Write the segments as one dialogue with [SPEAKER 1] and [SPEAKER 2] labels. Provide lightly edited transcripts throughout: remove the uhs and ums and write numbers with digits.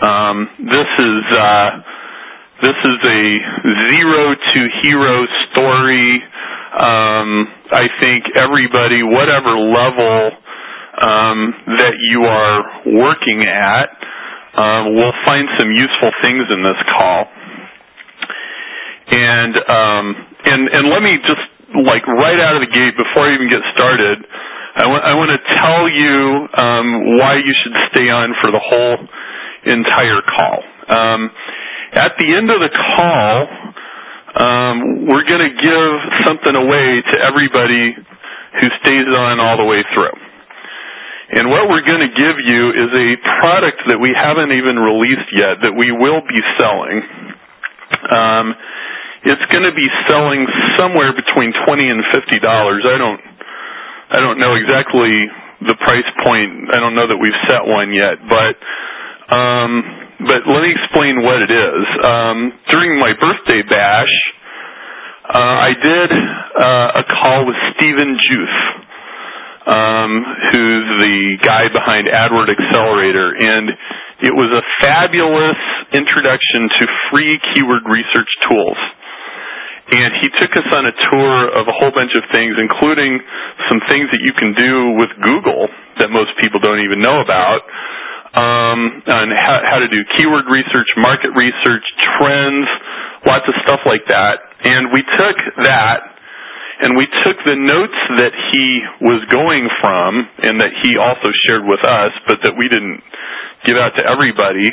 [SPEAKER 1] This is a zero to hero story. I think everybody, whatever level that you are working at, will find some useful things in this call. And let me just, like, right out of the gate, before I even get started, I want to tell you why you should stay on for the whole entire call. At the end of the call, we're going to give something away to everybody who stays on all the way through. And what we're going to give you is a product that we haven't even released yet that we will be selling. It's going to be selling somewhere between $20 and $50. I don't know exactly the price point. I don't know that we've set one yet, but let me explain what it is. During my birthday bash, I did a call with Stephen Juth, who's the guy behind AdWord Accelerator, and it was a fabulous introduction to free keyword research tools. And he took us on a tour of a whole bunch of things, including some things that you can do with Google that most people don't even know about, on how to do keyword research, market research, trends, lots of stuff like that. And we took that, and we took the notes that he was going from, and that he also shared with us, but that we didn't give out to everybody,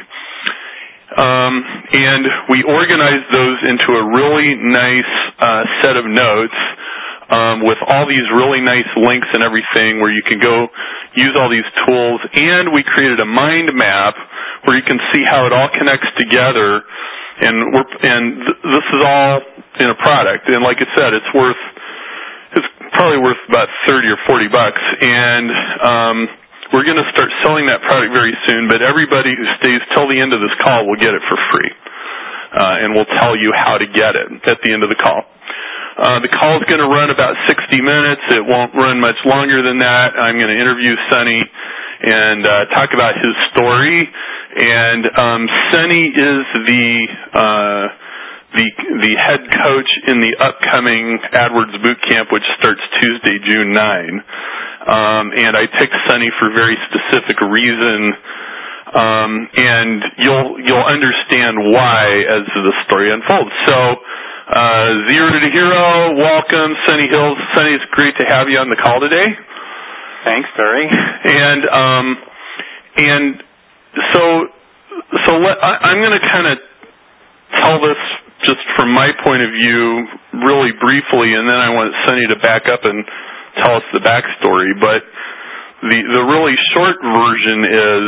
[SPEAKER 1] and we organized those into a really nice set of notes with all these really nice links and everything where you can go use all these tools. And we created a mind map where you can see how it all connects together. And this is all in a product. And like I said, it's probably worth about $30 or $40. And we're going to start selling that product very soon, but everybody who stays till the end of this call will get it for free. And we'll tell you how to get it at the end of the call. The call is going to run about 60 minutes. It won't run much longer than that. I'm going to interview Sonny and talk about his story. And Sonny is the head coach in the upcoming AdWords Bootcamp, which starts Tuesday, June 9. And I picked Sonny for a very specific reason, and you'll understand why as the story unfolds. So, Zero to Hero, welcome, Sonny Hills. Sonny, it's great to have you on the call today.
[SPEAKER 2] Thanks, Barry.
[SPEAKER 1] And so I'm going to kind of tell this just from my point of view really briefly, and then I want Sonny to back up and tell us the backstory. But the really short version is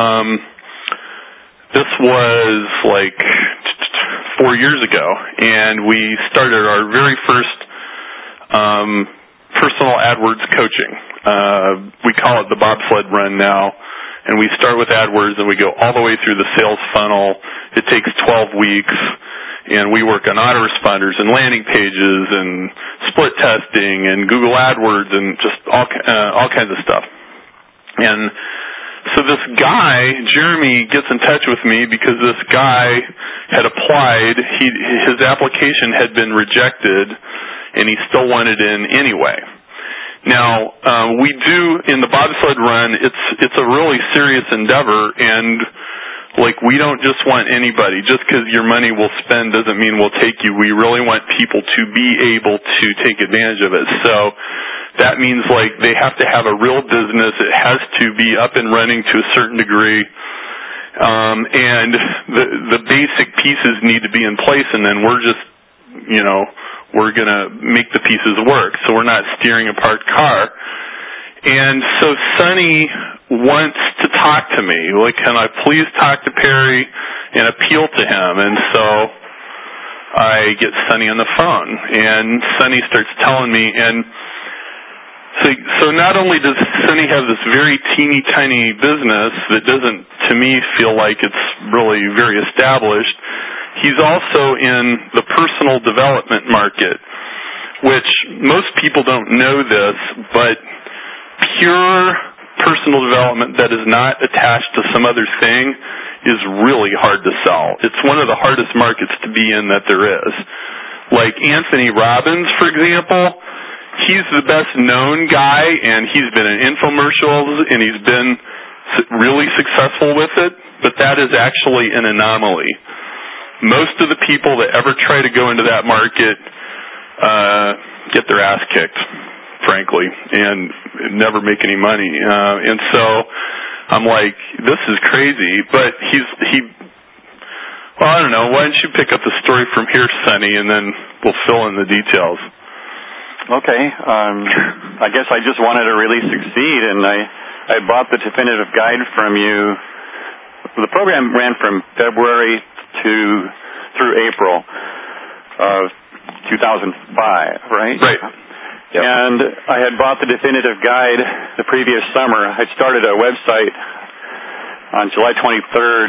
[SPEAKER 1] this was like 4 years ago, and we started our very first personal AdWords coaching. We call it the bobsled run now, and we start with AdWords and we go all the way through the sales funnel. It takes 12 weeks. And we work on autoresponders and landing pages and split testing and Google AdWords and just all kinds of stuff. And so this guy, Jeremy, gets in touch with me because this guy had applied. His application had been rejected, and he still wanted in anyway. Now, we do, in the bobsled run, it's a really serious endeavor, and like, we don't just want anybody. Just because your money will spend doesn't mean we'll take you. We really want people to be able to take advantage of it. So that means, like, they have to have a real business. It has to be up and running to a certain degree. And the basic pieces need to be in place, and then we're just, we're going to make the pieces work. So we're not steering a parked car. And so Sonny wants to talk to me. Like, can I please talk to Perry and appeal to him? And so I get Sonny on the phone, and Sonny starts telling me. And so not only does Sonny have this very teeny tiny business that doesn't, to me, feel like it's really very established, he's also in the personal development market, which most people don't know this, but pure personal development that is not attached to some other thing is really hard to sell. It's one of the hardest markets to be in that there is. Like Anthony Robbins, for example, he's the best known guy, and he's been in infomercials, and he's been really successful with it, but that is actually an anomaly. Most of the people that ever try to go into that market get their ass kicked, frankly, and never make any money. And so I'm like, this is crazy. But well, I don't know. Why don't you pick up the story from here, Sonny, and then we'll fill in the details.
[SPEAKER 2] Okay. I guess I just wanted to really succeed, and I bought the definitive guide from you. The program ran from February through April of 2005, right?
[SPEAKER 1] Right.
[SPEAKER 2] Yep. And I had bought the definitive guide the previous summer. I started a website on July 23rd,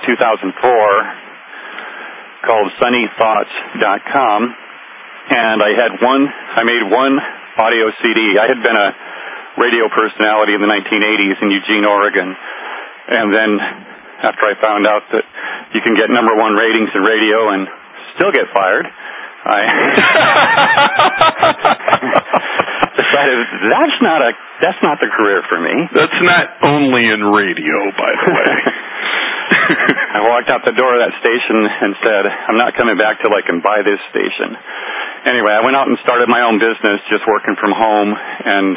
[SPEAKER 2] 2004 called sunnythoughts.com, and I made one audio CD. I had been a radio personality in the 1980s in Eugene, Oregon, and then after I found out that you can get #1 ratings in radio and still get fired, I decided that's not the career for me.
[SPEAKER 1] That's not only in radio, by the way.
[SPEAKER 2] I walked out the door of that station and said, I'm not coming back till I can buy this station. Anyway, I went out and started my own business, just working from home, and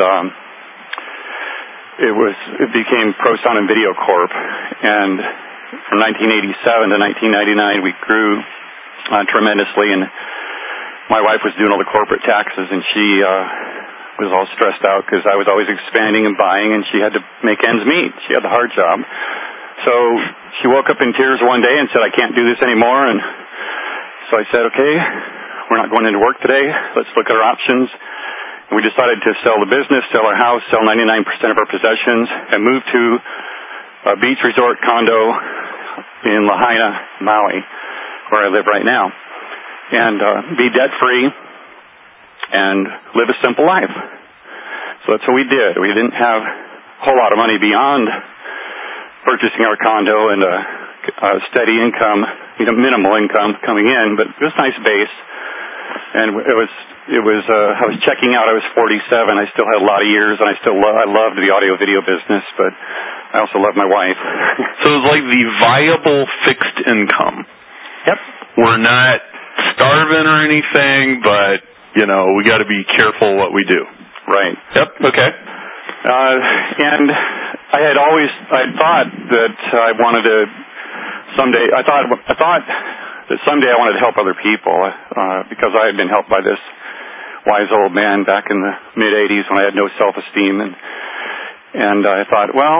[SPEAKER 2] it became Pro Sound and Video Corp. And from 1987 to 1999, we grew tremendously, and my wife was doing all the corporate taxes, and she was all stressed out because I was always expanding and buying, and she had to make ends meet. She had the hard job. So she woke up in tears one day and said, I can't do this anymore. And so I said, okay, we're not going into work today. Let's look at our options. And we decided to sell the business, sell our house, sell 99% of our possessions, and move to a beach resort condo in Lahaina, Maui, where I live right now, and be debt-free and live a simple life. So that's what we did. We didn't have a whole lot of money beyond purchasing our condo and a steady income, minimal income coming in, but it was a nice base. And I was checking out. I was 47. I still had a lot of years, and I loved the audio video business, but I also loved my wife.
[SPEAKER 1] So it was like the viable fixed income.
[SPEAKER 2] Yep.
[SPEAKER 1] We're not starving or anything, but, we got to be careful what we do.
[SPEAKER 2] Right.
[SPEAKER 1] Yep. Okay.
[SPEAKER 2] And I thought that I wanted to someday, I thought that someday I wanted to help other people, because I had been helped by this wise old man back in the mid-'80s when I had no self-esteem, and I thought, well,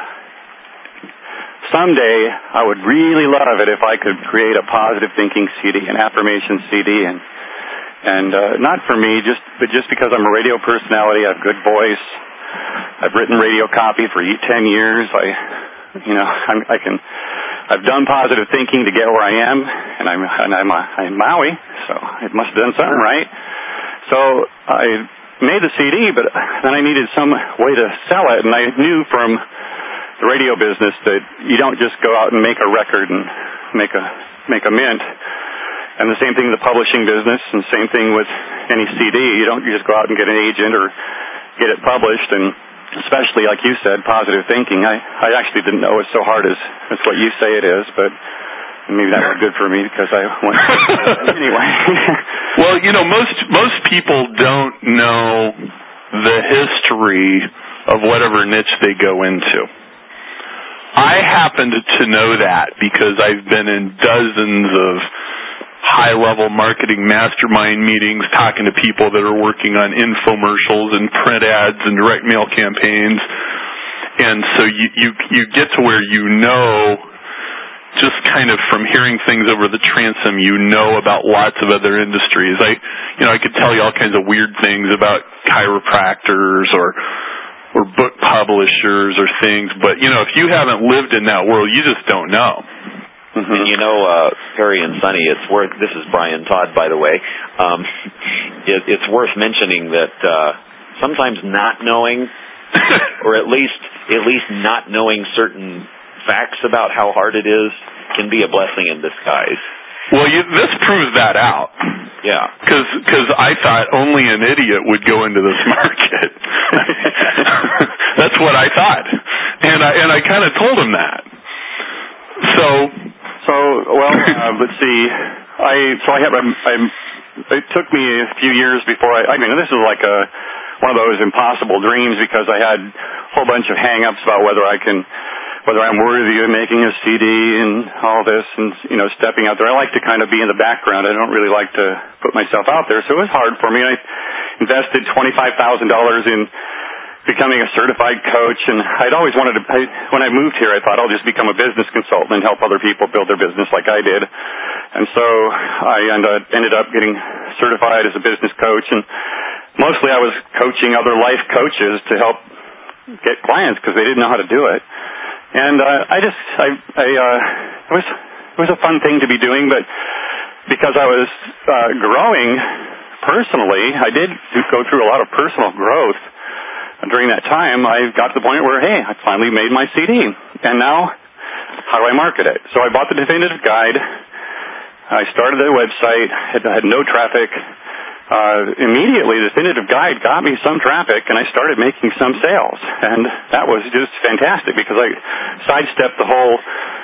[SPEAKER 2] someday I would really love it if I could create a positive thinking CD, an affirmation CD, and not for me, but just because I'm a radio personality, I have good voice, I've written radio copy for 10 years, I've done positive thinking to get where I am, and I'm Maui, so I must have done something right. So I made the CD, but then I needed some way to sell it, and I knew from the radio business that you don't just go out and make a record and make a mint. And the same thing in the publishing business, and the same thing with any CD. You don't just go out and get an agent or get it published, and especially, like you said, positive thinking. I actually didn't know it was so hard as what you say it is, but maybe that was good for me because I went anyway.
[SPEAKER 1] Well, most people don't know the history of whatever niche they go into. I happen to know that because I've been in dozens of high-level marketing mastermind meetings talking to people that are working on infomercials and print ads and direct mail campaigns. And so you get to where just kind of from hearing things over the transom, about lots of other industries. I could tell you all kinds of weird things about chiropractors or book publishers or things, but if you haven't lived in that world, you just don't know.
[SPEAKER 3] Mm-hmm. And Perry and Sonny, this is Brian Todd, by the way, it's worth mentioning that sometimes not knowing, or at least not knowing certain facts about how hard it is can be a blessing in disguise.
[SPEAKER 1] Well, this proves that out.
[SPEAKER 3] Yeah.
[SPEAKER 1] Because I thought only an idiot would go into this market. That's what I thought, and I kind of told him that.
[SPEAKER 2] Let's see. It took me a few years before I mean, this is like one of those impossible dreams because I had a whole bunch of hang-ups about whether I'm worthy of making a CD and all this and, stepping out there. I like to kind of be in the background. I don't really like to put myself out there. So it was hard for me. I invested $25,000 in becoming a certified coach, and I'd always wanted to, when I moved here, I thought I'll just become a business consultant and help other people build their business like I did. And so I ended up getting certified as a business coach, and mostly I was coaching other life coaches to help get clients because they didn't know how to do it. And it was a fun thing to be doing, but because I was growing personally, I did go through a lot of personal growth. During that time, I got to the point where, hey, I finally made my CD, and now how do I market it? So I bought the definitive guide. I started a website. I had no traffic. Immediately, the definitive guide got me some traffic, and I started making some sales, and that was just fantastic because I sidestepped the whole,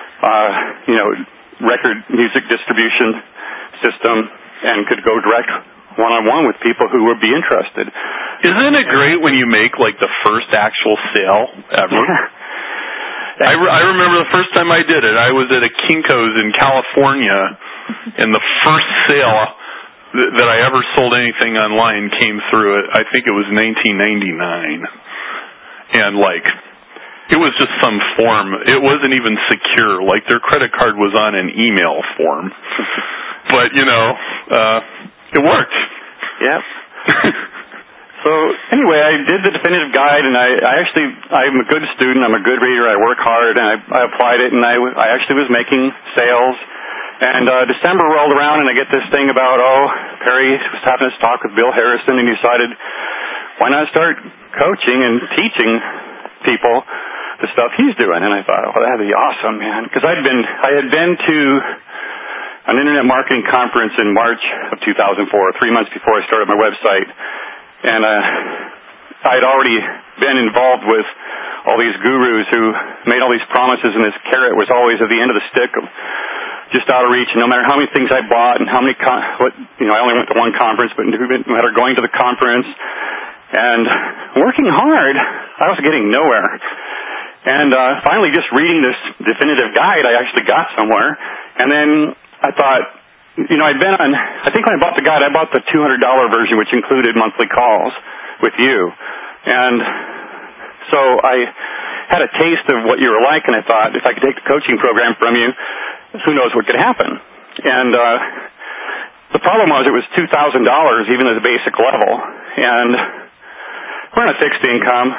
[SPEAKER 2] record music distribution system and could go direct one-on-one with people who would be interested.
[SPEAKER 1] Isn't it great when you make, like, the first actual sale ever?
[SPEAKER 2] Yeah.
[SPEAKER 1] I remember the first time I did it. I was at a Kinko's in California, and the first sale that I ever sold anything online came through it. I think it was 1999. And, it was just some form. It wasn't even secure. Their credit card was on an email form. But, it worked.
[SPEAKER 2] Yep. So anyway, I did the definitive guide, and I'm a good student. I'm a good reader. I work hard, and I applied it, and I actually was making sales. And December rolled around, and I get this thing about, Perry was having this talk with Bill Harrison, and he decided, why not start coaching and teaching people the stuff he's doing? And I thought, that'd be awesome, man, because I had been to an internet marketing conference in March of 2004, 3 months before I started my website. And I'd already been involved with all these gurus who made all these promises, and this carrot was always at the end of the stick of just out of reach. And no matter how many things I bought and how many, I only went to one conference, but no matter going to the conference and working hard, I was getting nowhere. And finally, just reading this definitive guide, I actually got somewhere. And then I thought, I think when I bought the guide, I bought the $200 version, which included monthly calls with you. And so I had a taste of what you were like, and I thought, if I could take the coaching program from you, who knows what could happen. And the problem was it was $2,000, even at the basic level. And we're on a fixed income.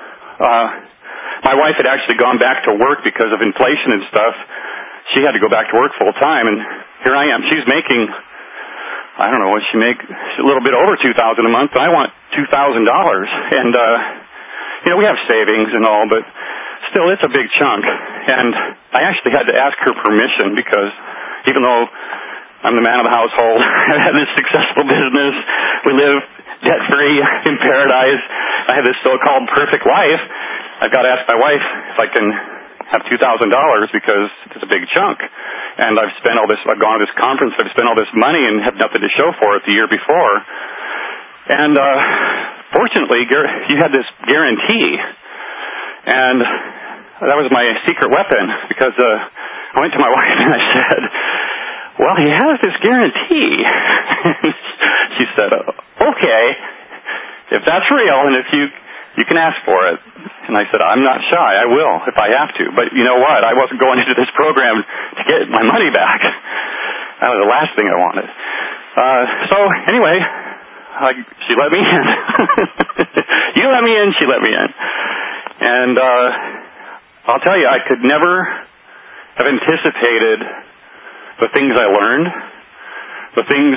[SPEAKER 2] My wife had actually gone back to work because of inflation and stuff. She had to go back to work full time, and here I am. She's making, I don't know what she make, a little bit over $2,000 a month, and I want $2,000. And we have savings and all, but still, it's a big chunk. And I actually had to ask her permission because even though I'm the man of the household, I have this successful business, we live debt-free in paradise, I have this so-called perfect life, I've got to ask my wife if I can have $2,000 because it's a big chunk. And I've gone to this conference, I've spent all this money and have nothing to show for it the year before. And fortunately, you had this guarantee. And that was my secret weapon because I went to my wife and I said, well, he has this guarantee. She said, okay, if that's real and if you can ask for it. And I said, I'm not shy. I will if I have to. But you know what? I wasn't going into this program to get my money back. That was the last thing I wanted. So anyway, she let me in. You let me in, she let me in. And I'll tell you, I could never have anticipated the things I learned, the things,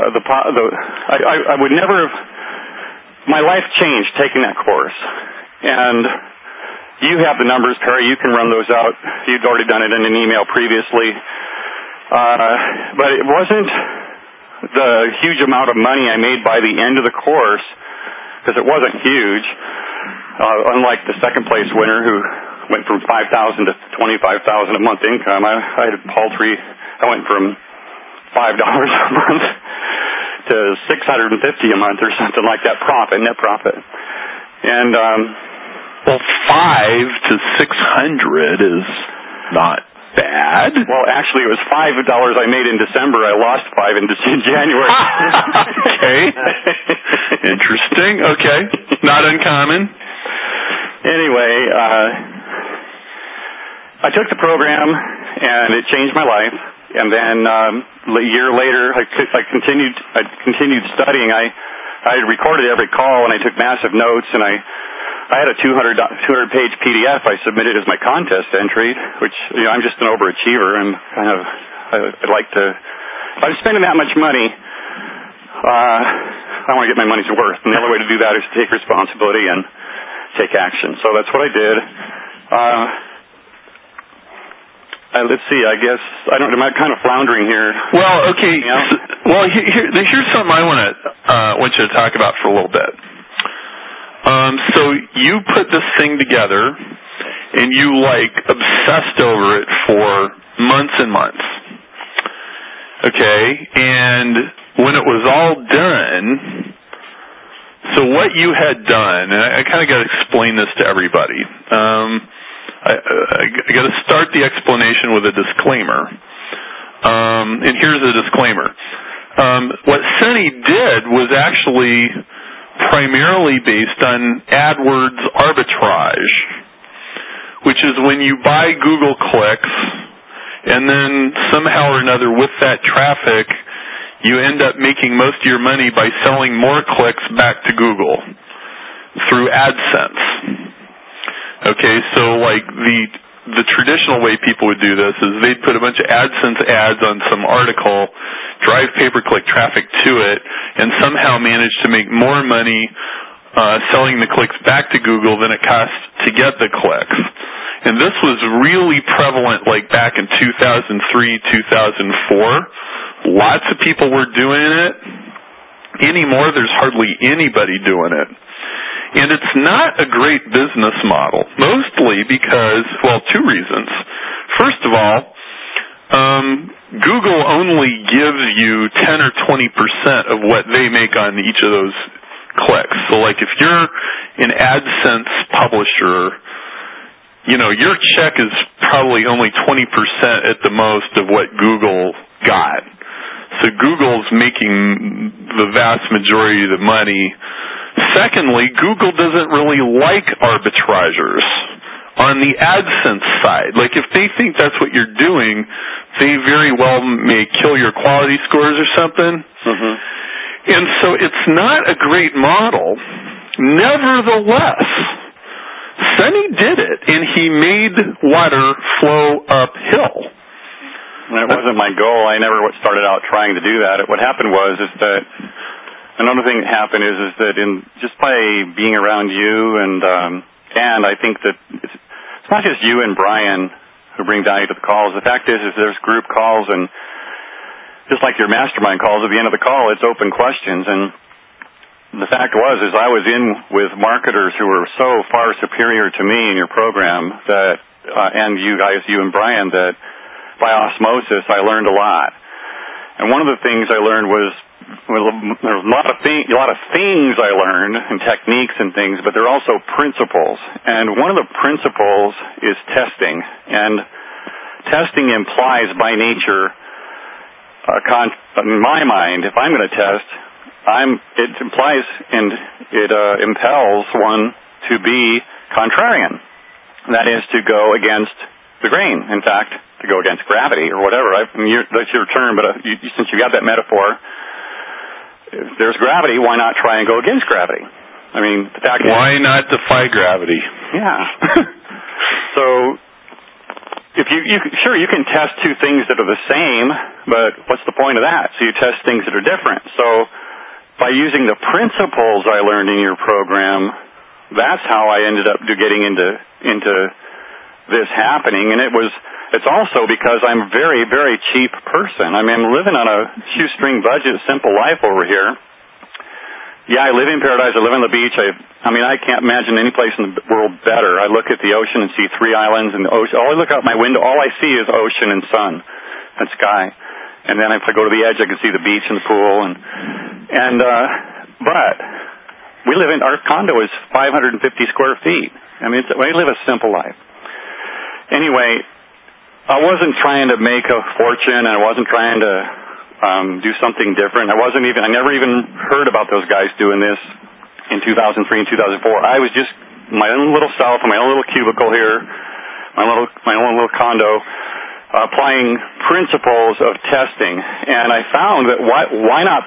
[SPEAKER 2] I would never have, my life changed taking that course. And you have the numbers, Perry. You can run those out. You'd already done it in an email previously. But it wasn't the huge amount of money I made by the end of the course, because it wasn't huge, unlike the second-place winner who went from $5,000 to $25,000 a month income. I had paltry. I went from $5 a month to $650 a month or something like that net profit. And
[SPEAKER 1] well, 5 to 600 is not bad.
[SPEAKER 2] Well, actually, it was $5 I made in December. I lost 5 in January.
[SPEAKER 1] Okay. Interesting. Okay. Not uncommon.
[SPEAKER 2] Anyway, I took the program, and it changed my life. And then a year later, I continued studying. I had recorded every call, and I took massive notes, and I had a 200-page PDF I submitted as my contest entry, which, I'm just an overachiever. I'd like to, if I'm spending that much money, I want to get my money's worth. And the other way to do that is to take responsibility and take action. So that's what I did. Let's see, I guess, am I kind of floundering here?
[SPEAKER 1] Well, okay. Well, here's something I want you to talk about for a little bit. So you put this thing together, and you, obsessed over it for months and months. Okay? And when it was all done, so what you had done, and I kind of got to explain this to everybody. I got to start the explanation with a disclaimer. And here's a disclaimer. What Sunny did was actually primarily based on AdWords arbitrage, which is when you buy Google clicks, and then somehow or another with that traffic, you end up making most of your money by selling more clicks back to Google through AdSense. Okay, so the traditional way people would do this is they'd put a bunch of AdSense ads on some article, drive pay-per-click traffic to it, and somehow manage to make more money selling the clicks back to Google than it costs to get the clicks. And this was really prevalent back in 2003, 2004. Lots of people were doing it. Anymore, there's hardly anybody doing it. And it's not a great business model, mostly because, two reasons. First of all, Google only gives you 10 or 20% of what they make on each of those clicks. So, if you're an AdSense publisher, your check is probably only 20% at the most of what Google got. So Google's making the vast majority of the money. Secondly, Google doesn't really like arbitragers on the AdSense side. If they think that's what you're doing, they very well may kill your quality scores or something. Mm-hmm. And so it's not a great model. Nevertheless, Sunny did it, and he made water flow uphill.
[SPEAKER 2] That wasn't my goal. I never started out trying to do that. What happened was that another thing that happened is that just by being around you and I think that it's not just you and Brian who bring value to the calls. The fact is there's group calls, and just like your mastermind calls, at the end of the call, it's open questions. And the fact is I was in with marketers who were so far superior to me in your program that, and you guys, you and Brian, that by osmosis I learned a lot. And one of the things I learned was, there was a lot of things I learned and techniques and things, but there are also principles. And one of the principles is testing. And testing implies by nature, in my mind, if I'm going to test, it implies and it impels one to be contrarian. That is to go against the grain. In fact, to go against gravity or whatever. That's your term, but since you got that metaphor, if there's gravity, why not try and go against gravity? The fact is,
[SPEAKER 1] why not defy gravity?
[SPEAKER 2] Yeah. So, if you can test two things that are the same, but what's the point of that? So you test things that are different. So, by using the principles I learned in your program, that's how I ended up getting into this happening. And it's also because I'm a very, very cheap person. I mean, I'm living on a shoestring budget, simple life over here. Yeah, I live in paradise. I live on the beach. I mean, I can't imagine any place in the world better. I look at the ocean and see 3 islands and the ocean. I look out my window, all I see is ocean and sun and sky. And then if I go to the edge, I can see the beach and the pool. But we live in, our condo is 550 square feet. I mean, we live a simple life. Anyway, I wasn't trying to make a fortune, and I wasn't trying to do something different. I never even heard about those guys doing this in 2003 and 2004. I was just my own little self in my own little cubicle here, my own little condo, applying principles of testing. And I found that why not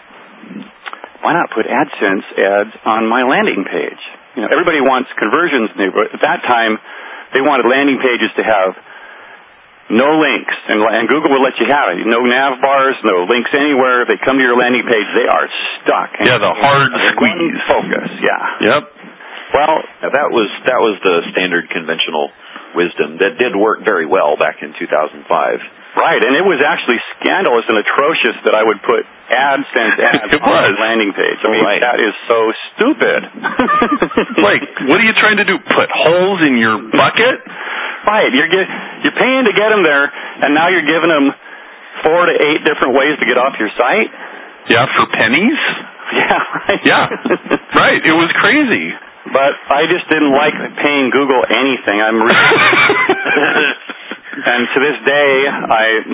[SPEAKER 2] put AdSense ads on my landing page? You know, everybody wants conversions, but at that time they wanted landing pages to have no links, and Google will let you have it. No nav bars, no links anywhere. If they come to your landing page, they are stuck.
[SPEAKER 1] Yeah, the hard squeeze.
[SPEAKER 2] Focus, yeah.
[SPEAKER 1] Yep.
[SPEAKER 3] Well, that was the standard conventional wisdom that did work very well back in 2005.
[SPEAKER 2] Right, and it was actually scandalous and atrocious that I would put AdSense ads on the landing page. I mean, that is so stupid.
[SPEAKER 1] Like, what are you trying to do? Put holes in your bucket?
[SPEAKER 2] Right, you're paying to get them there, and now you're giving them 4 to 8 different ways to get off your site?
[SPEAKER 1] Yeah, for pennies?
[SPEAKER 2] Yeah, right.
[SPEAKER 1] Yeah, right. It was crazy.
[SPEAKER 2] But I just didn't like paying Google anything. And to this day, I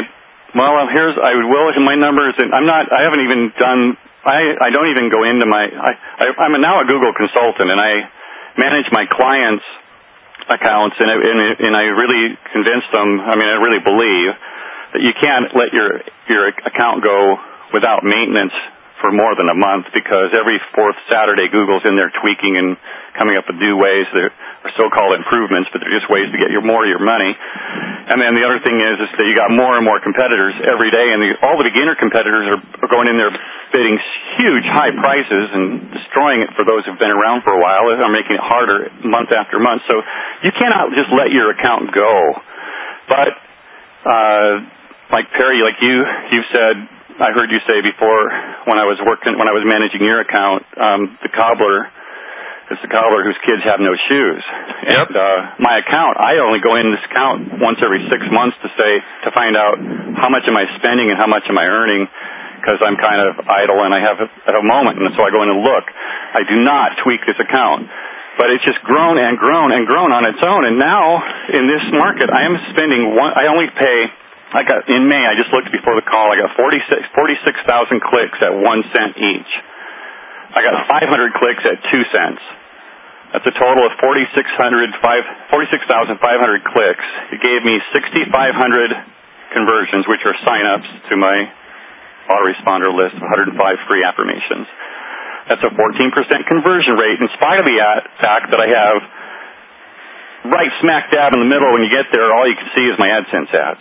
[SPEAKER 2] will in my numbers, and I haven't even done. I don't even go into my. I'm now a Google consultant, and I manage my clients' accounts, and I really convince them. I mean, I really believe that you can't let your account go without maintenance for more than a month, because every 4th Saturday Google's in there tweaking and coming up with new ways. They're so-called improvements, but they're just ways to get more of your money. And then the other thing is that you got more and more competitors every day, and all the beginner competitors are going in there bidding huge high prices and destroying it for those who've been around for a while. They're making it harder month after month. So you cannot just let your account go. But like Perry, like you've said, I heard you say before when I was managing your account, the cobbler whose kids have no shoes.
[SPEAKER 1] Yep.
[SPEAKER 2] And my account, I only go in this account once every 6 months to find out how much am I spending and how much am I earning, because I'm kind of idle and I have a moment, and so I go in and look. I do not tweak this account. But it's just grown and grown and grown on its own. And now in this market, I am spending in May, I just looked before the call, I got 46,000 clicks at 1 cent each. I got 500 clicks at 2 cents. That's a total of 46,500 clicks. It gave me 6,500 conversions, which are sign-ups to my autoresponder list of 105 free affirmations. That's a 14% conversion rate, in spite of the fact that I have right smack dab in the middle. When you get there, all you can see is my AdSense ads.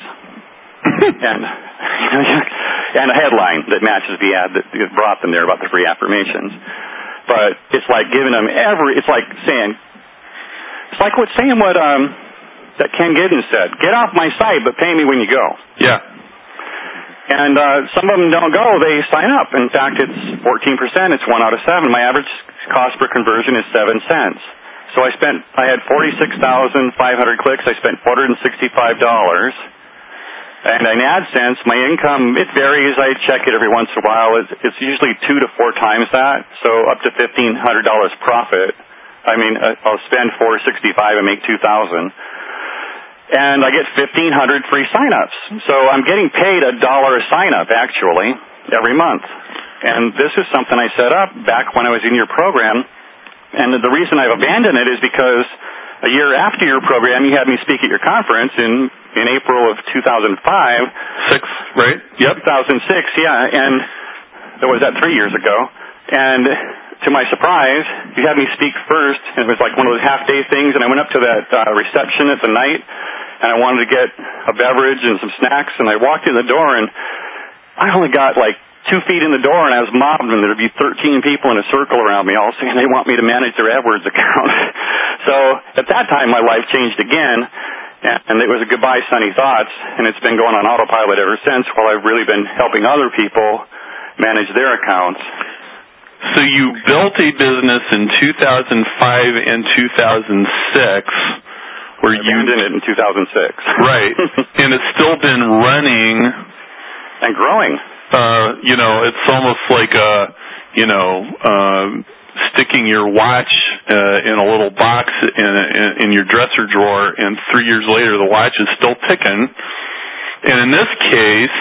[SPEAKER 2] and a headline that matches the ad that brought them there about the free affirmations. But it's like giving them what that Ken Giddens said, get off my site, but pay me when you go.
[SPEAKER 1] Yeah.
[SPEAKER 2] And some of them don't go, they sign up. In fact, it's 14%, it's 1 out of 7. My average cost per conversion is 7 cents. So I had 46,500 clicks, I spent $465. And in AdSense, my income, it varies. I check it every once in a while. It's usually 2 to 4 times that, so up to $1,500 profit. I mean, I'll spend $465 and make $2,000. And I get 1,500 free sign-ups. So I'm getting paid $1 a sign-up, actually, every month. And this is something I set up back when I was in your program. And the reason I've abandoned it is because a year after your program, you had me speak at your conference in April of 2005.
[SPEAKER 1] 6, right? Yep.
[SPEAKER 2] 2006, yeah. And that was 3 years ago. And to my surprise, you had me speak first, and it was like one of those half-day things, and I went up to that reception at the night, and I wanted to get a beverage and some snacks, and I walked in the door, and I only got like 2 feet in the door, and I was mobbed, and there'd be 13 people in a circle around me, all saying they want me to manage their AdWords account. So at that time, my life changed again, and it was a goodbye, Sunny Thoughts, and it's been going on autopilot ever since, while I've really been helping other people manage their accounts.
[SPEAKER 1] So you built a business in 2005 and 2006 where you
[SPEAKER 2] abandoned it in 2006.
[SPEAKER 1] Right. And it's still been running
[SPEAKER 2] and growing.
[SPEAKER 1] It's almost like sticking your watch in a little box in your dresser drawer, and 3 years later the watch is still ticking. And in this case,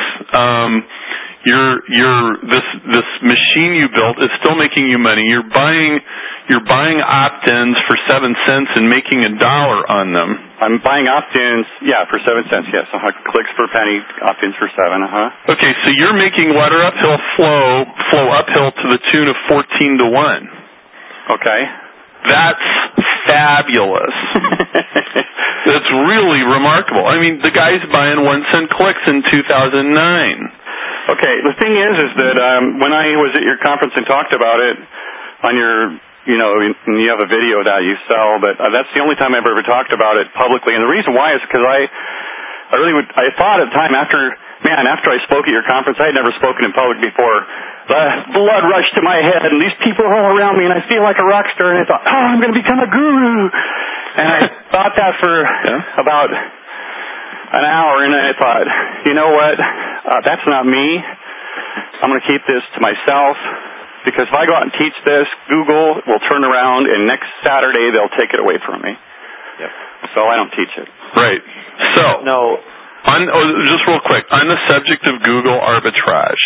[SPEAKER 1] this machine you built is still making you money. You're buying opt-ins for 7 cents and making $1 on them.
[SPEAKER 2] I'm buying opt-ins, for 7 cents. Yes, clicks per penny, opt-ins for 7.
[SPEAKER 1] Okay, so you're making letter uphill flow uphill to the tune of 14 to 1.
[SPEAKER 2] Okay.
[SPEAKER 1] That's fabulous. That's really remarkable. I mean, the guy's buying 1 cent clicks in 2009.
[SPEAKER 2] Okay, the thing is that when I was at your conference and talked about it on your, you have a video that you sell, but that's the only time I've ever talked about it publicly. And the reason why is because I thought at the time after I spoke at your conference, I had never spoken in public before. The blood rushed to my head, and these people are all around me, and I feel like a rock star, and I thought, I'm going to become a guru. And I thought that for about an hour, and I thought, you know what, that's not me. I'm going to keep this to myself, because if I go out and teach this, Google will turn around, and next Saturday they'll take it away from me.
[SPEAKER 3] Yep.
[SPEAKER 2] So I don't teach it.
[SPEAKER 1] Right. So, just real quick, on the subject of Google arbitrage,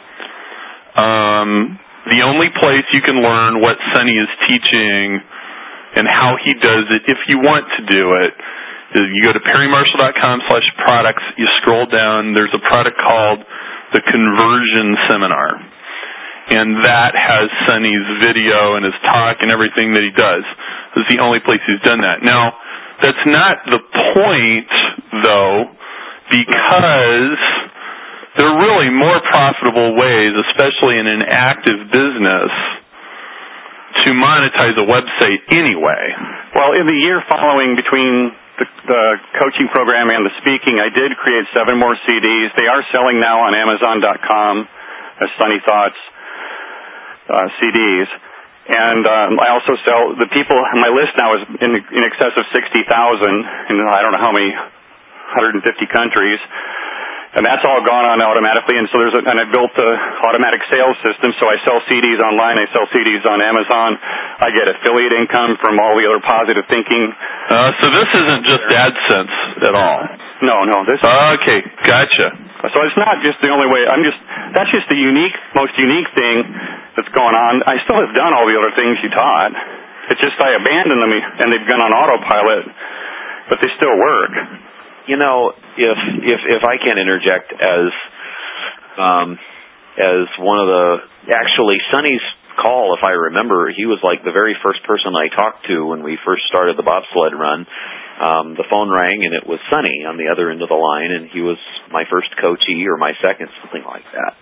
[SPEAKER 1] the only place you can learn what Sunny is teaching and how he does it, if you want to do it, is you go to perrymarshall.com/products, you scroll down, there's a product called the Conversion Seminar. And that has Sunny's video and his talk and everything that he does. This is the only place he's done that. Now, that's not the point, though, because there are really more profitable ways, especially in an active business, to monetize a website anyway.
[SPEAKER 2] Well, in the year following between the coaching program and the speaking, I did create 7 more CDs. They are selling now on Amazon.com as Sunny Thoughts CDs. And I also sell, the people, my list now is in excess of 60,000 in I don't know how many, 150 countries. And that's all gone on automatically, and so and I built the automatic sales system, so I sell CDs online, I sell CDs on Amazon, I get affiliate income from all the other positive thinking.
[SPEAKER 1] So this isn't just AdSense at all?
[SPEAKER 2] No, this is...
[SPEAKER 1] Okay, gotcha.
[SPEAKER 2] So it's not just the only way, that's just the most unique thing that's going on. I still have done all the other things you taught. It's just I abandoned them, and they've gone on autopilot, but they still work.
[SPEAKER 3] If I can interject as one of actually Sunny's call, if I remember, he was like the very first person I talked to when we first started the bobsled run. The phone rang and it was Sunny on the other end of the line, and he was my first coachee or my second, something like that.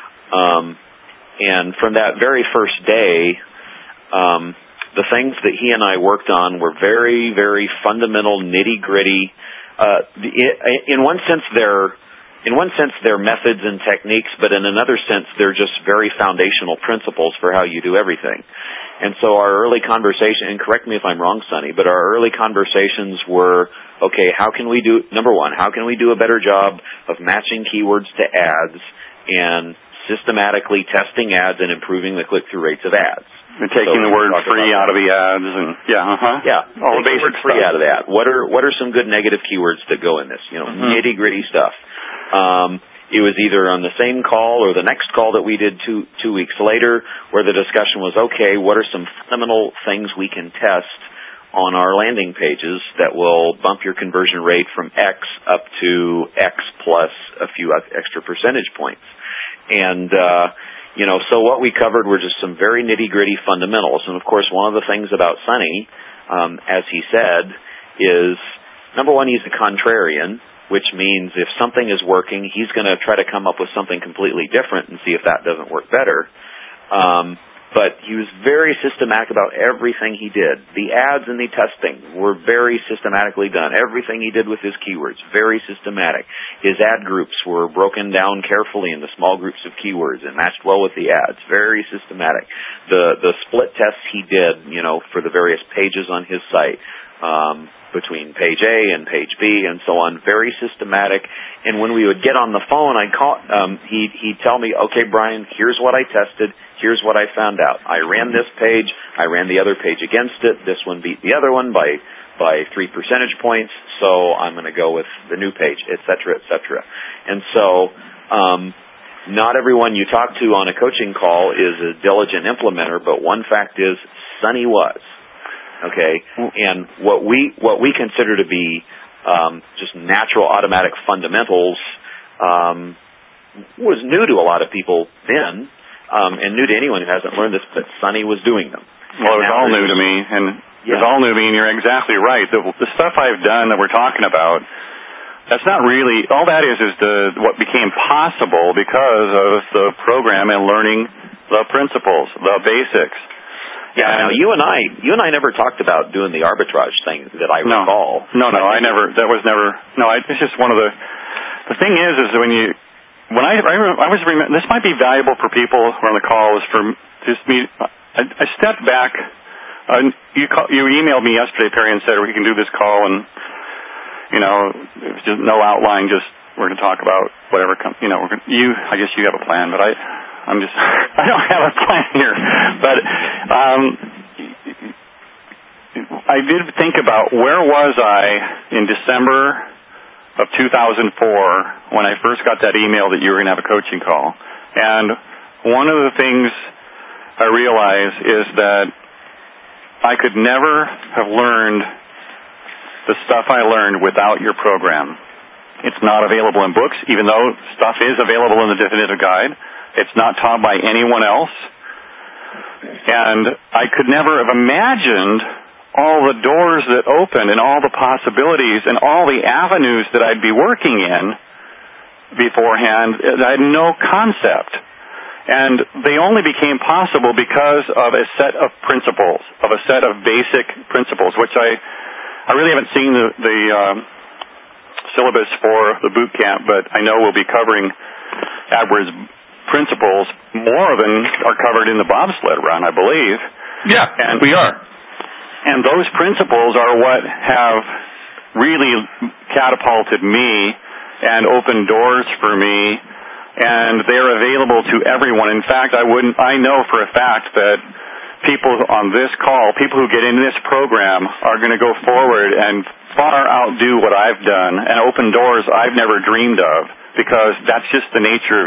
[SPEAKER 3] And from that very first day, the things that he and I worked on were very, very fundamental, nitty-gritty. In one sense, they're methods and techniques, but in another sense, they're just very foundational principles for how you do everything. And so our early conversation, and correct me if I'm wrong, Sunny, but our early conversations were, okay, number one, how can we do a better job of matching keywords to ads and systematically testing ads and improving the click-through rates of ads?
[SPEAKER 2] And taking the word free out of the ads, and all the basic
[SPEAKER 3] free out of that. What are some good negative keywords that go in this? Nitty gritty stuff. It was either on the same call or the next call that we did two weeks later, where the discussion was, okay, what are some fundamental things we can test on our landing pages that will bump your conversion rate from X up to X plus a few extra percentage points, and so what we covered were just some very nitty-gritty fundamentals. And, of course, one of the things about Sunny, as he said, is, number one, he's a contrarian. which means if something is working, he's going to try to come up with something completely different and see if that doesn't work better. But he was very systematic about everything he did. The ads and the testing were very systematically done. Everything he did with his keywords, very systematic. His ad groups were broken down carefully into small groups of keywords and matched well with the ads. Very systematic. The split tests he did, for the various pages on his site, between page A and page B and so on, very systematic. And when we would get on the phone, he'd tell me, okay, Brian, here's what I tested. Here's what I found out. I ran this page. I ran the other page against it. This one beat the other one by 3 percentage points, so I'm going to go with the new page, et cetera, et cetera. And so not everyone you talk to on a coaching call is a diligent implementer, but one fact is Sonny was. Okay? And what we consider to be just natural automatic fundamentals was new to a lot of people then. And new to anyone who hasn't learned this, but Sonny was doing them.
[SPEAKER 2] Well, it was all new to me, and it was all new to me, and you're exactly right. The stuff I've done that we're talking about, that's not really, all that is what became possible because of the program and learning the principles, the basics.
[SPEAKER 3] Yeah, now you and I never talked about doing the arbitrage thing that I recall.
[SPEAKER 2] No, it's just one of the thing is when you, this might be valuable for people who are on the call, is for just me. I stepped back. You emailed me yesterday, Perry, and said we can do this call, and it was just no outline. Just we're going to talk about whatever. I guess you have a plan, but I don't have a plan here. But I did think about where was I in December of 2004 when I first got that email that you were going to have a coaching call. And one of the things I realized is that I could never have learned the stuff I learned without your program. It's not available in books, even though stuff is available in the definitive guide. It's not taught by anyone else. And I could never have imagined all the doors that opened and all the possibilities and all the avenues that I'd be working in beforehand. I had no concept. And they only became possible because of a set of principles, of a set of basic principles, which I really haven't seen the syllabus for the boot camp, but I know we'll be covering AdWords principles. More of them are covered in the bobsled run, I believe.
[SPEAKER 1] Yeah, and we are.
[SPEAKER 2] And those principles are what have really catapulted me and opened doors for me, and they're available to everyone. In fact, I know for a fact that people on this call, people who get into this program, are going to go forward and far outdo what I've done and open doors I've never dreamed of, because that's just the nature of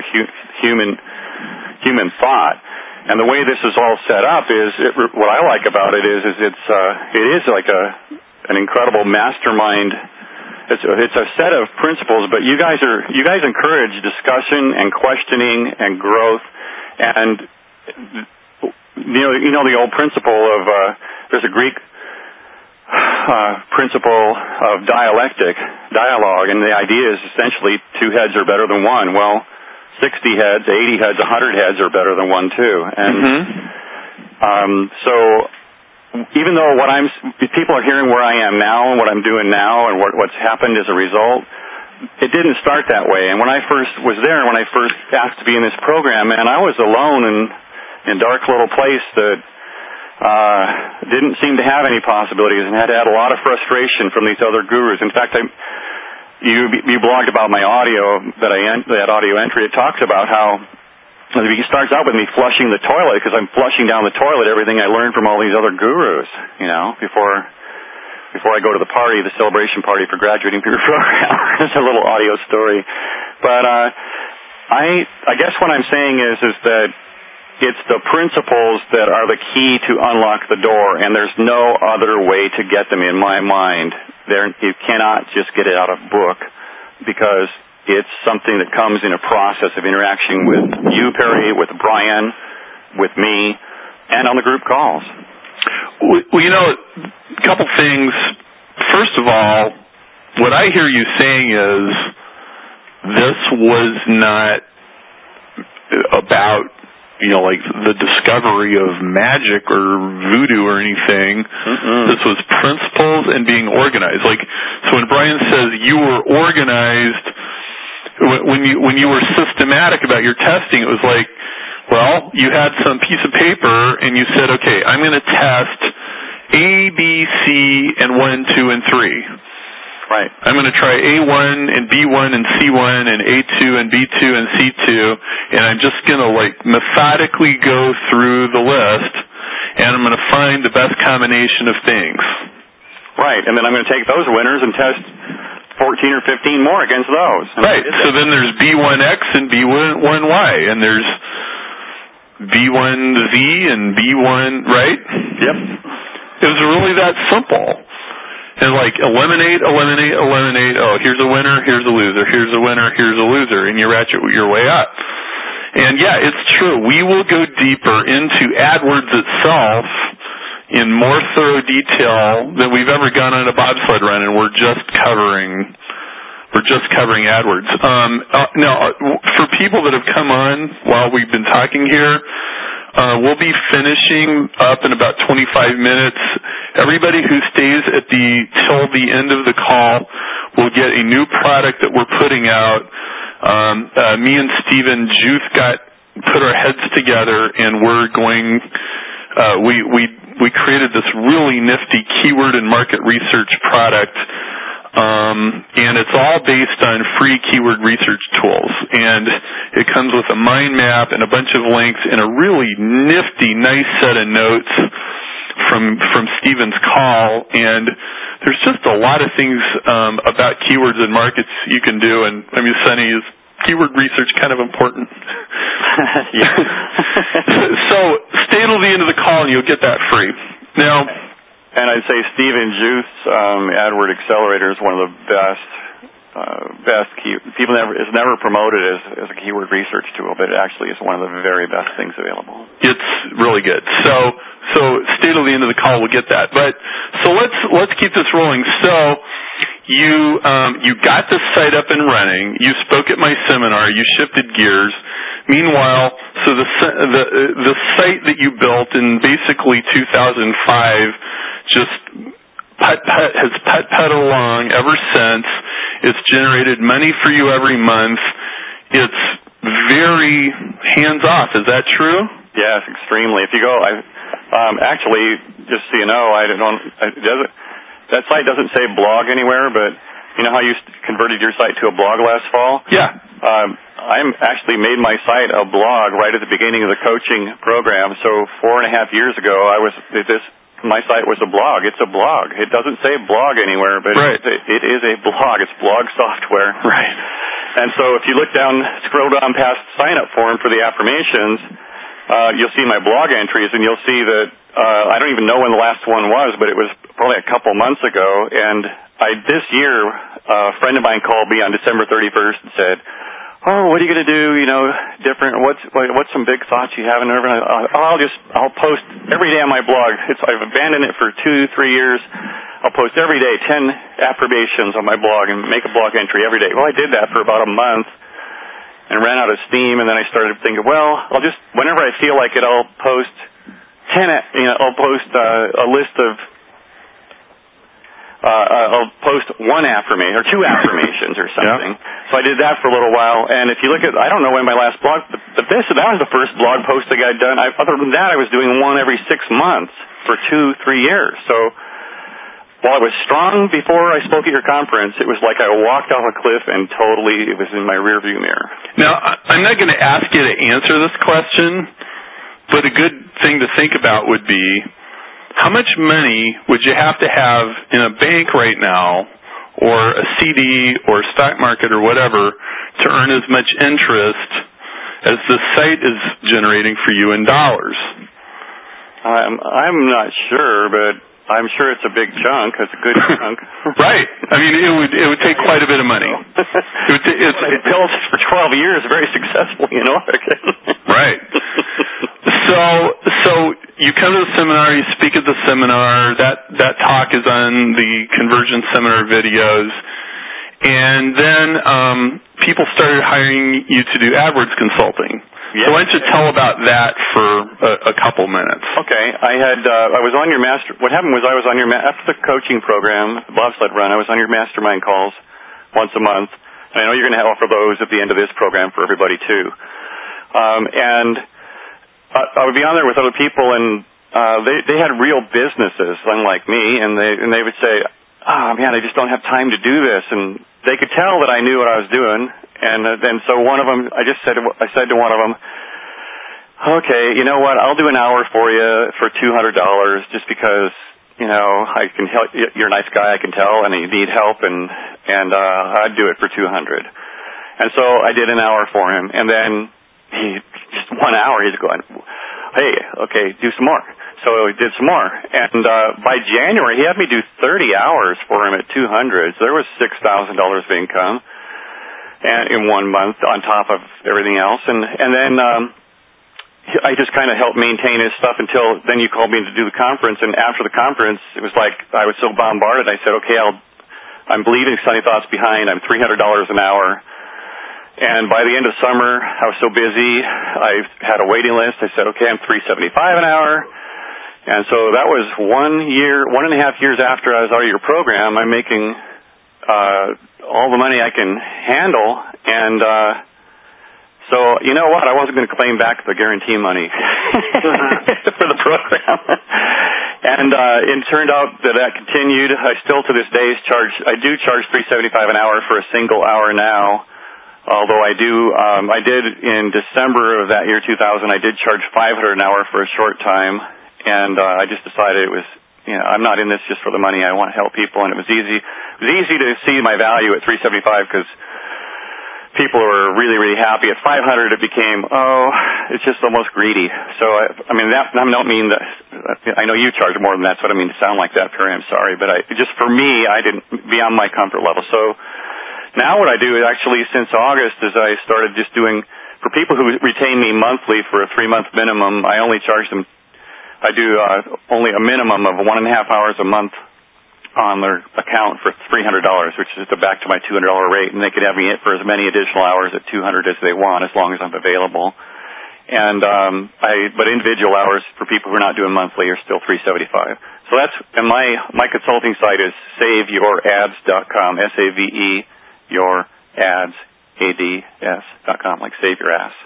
[SPEAKER 2] human thought. And the way this is all set up is, what I like about it is it is like an incredible mastermind. It's a set of principles, but you guys encourage discussion and questioning and growth. And you know the old principle of there's a Greek principle of dialogue, and the idea is essentially two heads are better than one. Well, 60 heads, 80 heads, 100 heads are better than one too. And so even though people are hearing where I am now and what I'm doing now and what's happened as a result, it didn't start that way. And when I first was there, when I first asked to be in this program, and I was alone in a dark little place that didn't seem to have any possibilities, and had a lot of frustration from these other gurus. In fact, you blogged about my audio that audio entry. It talks about how it starts out with me flushing the toilet, because I'm flushing down the toilet everything I learned from all these other gurus, before I go to the party, the celebration party for graduating through your program. It's a little audio story. But I guess what I'm saying is that it's the principles that are the key to unlock the door, and there's no other way to get them in my mind. You cannot just get it out of book, because it's something that comes in a process of interaction with you, Perry, with Brian, with me, and on the group calls.
[SPEAKER 1] Well, a couple things. First of all, what I hear you saying is this was not about, like the discovery of magic or voodoo or anything. This was principles and being organized. So when Brian says you were organized, when you were systematic about your testing, it was like, well, you had some piece of paper and you said, okay, I'm going to test A, B, C, and 1, 2, and 3.
[SPEAKER 2] Right.
[SPEAKER 1] I'm going to try A1 and B1 and C1 and A2 and B2 and C2, and I'm just going to methodically go through the list, and I'm going to find the best combination of things.
[SPEAKER 2] Right, and then I'm going to take those winners and test 14 or 15 more against those.
[SPEAKER 1] Right, so then there's B1X and B1Y, and there's B1Z and B1, right?
[SPEAKER 2] Yep.
[SPEAKER 1] It was really that simple. And eliminate. Oh, here's a winner, here's a loser, here's a winner, here's a loser, and you ratchet your way up. And yeah, it's true. We will go deeper into AdWords itself in more thorough detail than we've ever gone on a bobsled run, and we're just covering AdWords. Now, for people that have come on while we've been talking here, we'll be finishing up in about 25 minutes. Everybody who stays till the end of the call will get a new product that we're putting out. Me and Stephen Juth put our heads together, and we're going. We created this really nifty keyword and market research product. And it's all based on free keyword research tools. And it comes with a mind map and a bunch of links and a really nifty, nice set of notes from Stephen's call. And there's just a lot of things about keywords and markets you can do. And Sonny, is keyword research kind of important? So stay till the end of the call and you'll get that free. Now,
[SPEAKER 2] and I'd say Stephen Juth's AdWord Accelerator is one of the best it's never promoted as a keyword research tool, but it actually is one of the very best things available.
[SPEAKER 1] It's really good. So stay till the end of the call, we'll get that. But so let's keep this rolling. So you got the site up and running. You spoke at my seminar. You shifted gears. Meanwhile, so the site that you built in basically 2005 just has put along ever since. It's generated money for you every month. It's very hands-off. Is that true?
[SPEAKER 2] Yes, extremely. If you go, actually, just so you know, that site doesn't say blog anywhere, but you know how you converted your site to a blog last fall?
[SPEAKER 1] Yeah.
[SPEAKER 2] I actually made my site a blog right at the beginning of the coaching program. So 4.5 years ago, my site was a blog. It's a blog. It doesn't say blog anywhere, but
[SPEAKER 1] right.
[SPEAKER 2] it is a blog. It's blog software.
[SPEAKER 1] Right.
[SPEAKER 2] And so if you scroll down past sign-up form for the affirmations, you'll see my blog entries, and you'll see that I don't even know when the last one was, but it was probably a couple months ago. And this year, a friend of mine called me on December 31st and said, "Oh, what are you going to do? Different. What's some big thoughts you have?" And I'll post every day on my blog. I've abandoned it for 2-3 years. I'll post every day 10 affirmations on my blog and make a blog entry every day. Well, I did that for about a month and ran out of steam. And then I started thinking, whenever I feel like it, I'll post 10. I'll post a list of. I'll post one affirmation or 2 affirmations or something. Yep. So I did that for a little while. And if you look at, I don't know when my last blog, that was the first blog posting I'd done. Other than that, I was doing one every 6 months for 2-3 years. So while I was strong before I spoke at your conference, it was like I walked off a cliff and totally it was in my rearview mirror.
[SPEAKER 1] Now, I'm not going to ask you to answer this question, but a good thing to think about would be, how much money would you have to have in a bank right now, or a CD, or stock market, or whatever, to earn as much interest as the site is generating for you in dollars?
[SPEAKER 2] I'm not sure, but I'm sure it's a big chunk. It's a good chunk.
[SPEAKER 1] Right. It would take quite a bit of money.
[SPEAKER 2] It built for 12 years, very successful in Oregon.
[SPEAKER 1] Right. So you come to the seminar, you speak at the seminar. That talk is on the Conversion Seminar videos. And then people started hiring you to do AdWords consulting.
[SPEAKER 2] Yes.
[SPEAKER 1] So why don't you tell about that for a couple minutes?
[SPEAKER 2] Okay. I was on your what happened was I was on your after the coaching program, the bobsled run, I was on your mastermind calls once a month. And I know you're going to offer those at the end of this program for everybody too. And I would be on there with other people, and they had real businesses, unlike me, and they would say, "Oh man, I just don't have time to do this," and they could tell that I knew what I was doing. And then so one of them, I said to one of them, "Okay, you know what? I'll do an hour for you for $200, just because I can help. You're a nice guy, I can tell, and you need help, and I'd do it for $200." And so I did an hour for him, and then just 1 hour, he's going, "Hey, okay, do some more." So he did some more, and by January, he had me do 30 hours for him at $200. So there was $6,000 of income, and in 1 month on top of everything else, and then I just kind of helped maintain his stuff until then you called me to do the conference, and after the conference, it was like I was so bombarded. I said, "Okay, I'm leaving Sunny Thoughts behind. I'm $300 an hour." And by the end of summer, I was so busy, I had a waiting list. I said, "Okay, I'm $375 an hour." And so that was 1.5 years after I was out of your program. I'm making all the money I can handle, and so you know what? I wasn't going to claim back the guarantee money for the program. And it turned out that continued. I still to this day I do charge $375 an hour for a single hour now. Although I did in December of that year 2000, I did charge $500 an hour for a short time, and I just decided it was, I'm not in this just for the money. I want to help people, and it was easy to see my value at $375 because people were really, really happy. At $500, it became, it's just almost greedy. So I don't mean that. I know you charge more than that, so I don't mean to sound like that, Perry. I'm sorry, but just for me, I didn't beyond my comfort level. So. Now what I do actually since August is I started just doing, for people who retain me monthly for a 3-month minimum, I only charge them, I do only a minimum of 1.5 hours a month on their account for $300, which is back to my $200 rate, and they could have me for as many additional hours at $200 as they want, as long as I'm available. And but individual hours for people who are not doing monthly are still $375. So that's, and my consulting site is SaveYourAds.com, SAVE. Your ads, ADS.com, like save your ass.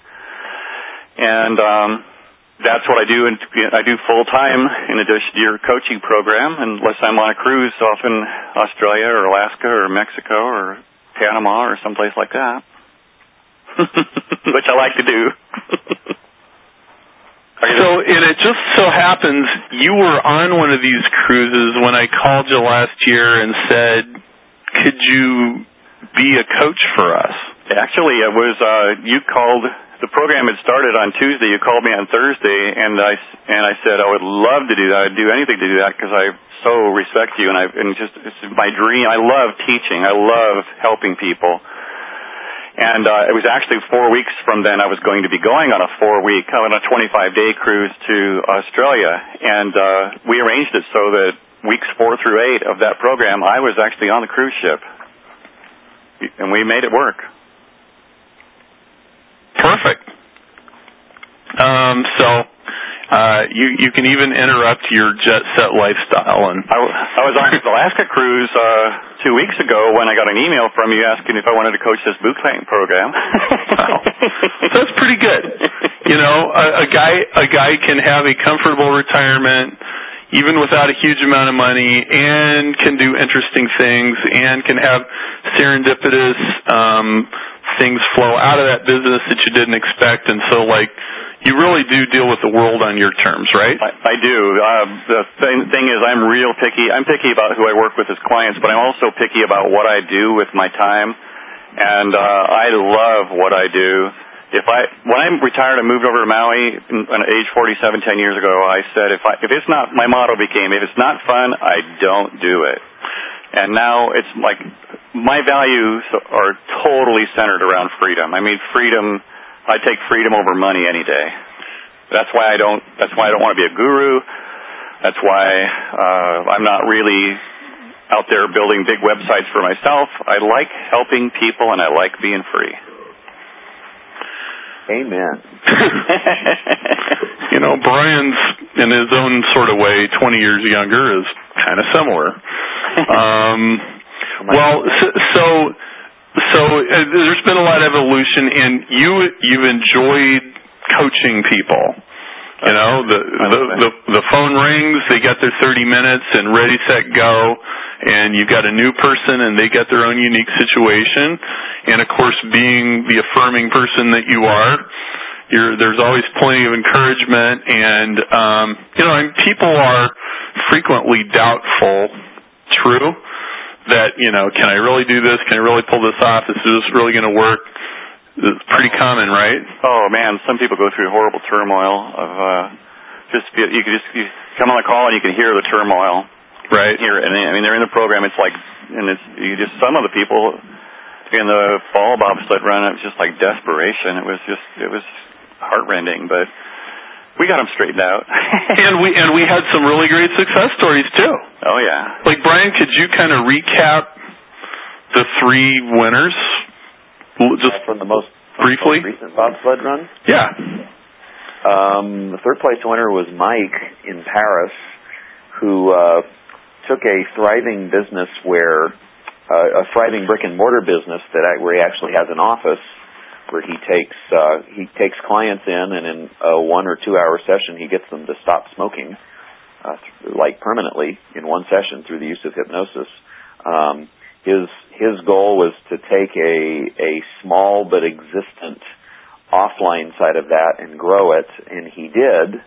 [SPEAKER 2] And that's what I do. And I do full time in addition to your coaching program, unless I'm on a cruise off in Australia or Alaska or Mexico or Panama or someplace like that, which I like to do.
[SPEAKER 1] And it just so happens you were on one of these cruises when I called you last year and said, "Could you be a coach for us?"
[SPEAKER 2] Actually, it was you called. The program had started on Tuesday. You called me on Thursday, and I said I would love to do that. I'd do anything to do that because I so respect you, and it's my dream. I love teaching. I love helping people. And it was actually 4 weeks from then I was going to be going on a 25-day cruise to Australia, and we arranged it so that weeks 4 through 8 of that program I was actually on the cruise ship. And we made it work. Perfect.
[SPEAKER 1] So you can even interrupt your jet set lifestyle. And
[SPEAKER 2] I was on the Alaska cruise 2 weeks ago when I got an email from you asking if I wanted to coach this boot camp program.
[SPEAKER 1] Wow. That's pretty good. A guy can have a comfortable retirement even without a huge amount of money, and can do interesting things, and can have serendipitous things flow out of that business that you didn't expect. And so, you really do deal with the world on your terms, right?
[SPEAKER 2] I do. The thing is, I'm real picky. I'm picky about who I work with as clients, but I'm also picky about what I do with my time, and I love what I do. When I retired and moved over to Maui at age 47 10 years ago, I said if it's not, my motto became, if it's not fun, I don't do it. And now it's like my values are totally centered around freedom. I mean, freedom, I take freedom over money any day. That's why I don't want to be a guru. That's why I'm not really out there building big websites for myself. I like helping people, and I like being free.
[SPEAKER 3] Amen.
[SPEAKER 1] Brian's, in his own sort of way, 20 years younger, is kind of similar. So there's been a lot of evolution, and you've enjoyed coaching people. The phone rings, they got their 30 minutes, and ready, set, go, and you've got a new person, and they got their own unique situation. And, of course, being the affirming person that you are, there's always plenty of encouragement, and, people are frequently doubtful, true, that, can I really do this? Can I really pull this off? Is this really going to work? It's pretty common, right?
[SPEAKER 2] Oh, man, some people go through horrible turmoil of you come on a call and you can hear the turmoil.
[SPEAKER 1] Right.
[SPEAKER 2] They're in the program. It's like, some of the people in the fall bobsled run, it was just like desperation. It was heartrending, but we got them straightened out.
[SPEAKER 1] and we had some really great success stories too.
[SPEAKER 2] Oh yeah.
[SPEAKER 1] Like, Brian, could you kind of recap the 3 winners? Just
[SPEAKER 3] from the most
[SPEAKER 1] briefly
[SPEAKER 3] recent bobsled run?
[SPEAKER 1] Yeah.
[SPEAKER 3] The third place winner was Mike in Paris, who took a thriving business a thriving brick and mortar business where he actually has an office where he takes clients in, and in a 1 or 2 hour session he gets them to stop smoking, like permanently in one session through the use of hypnosis. His goal was to take a small but existent offline side of that and grow it, and he did,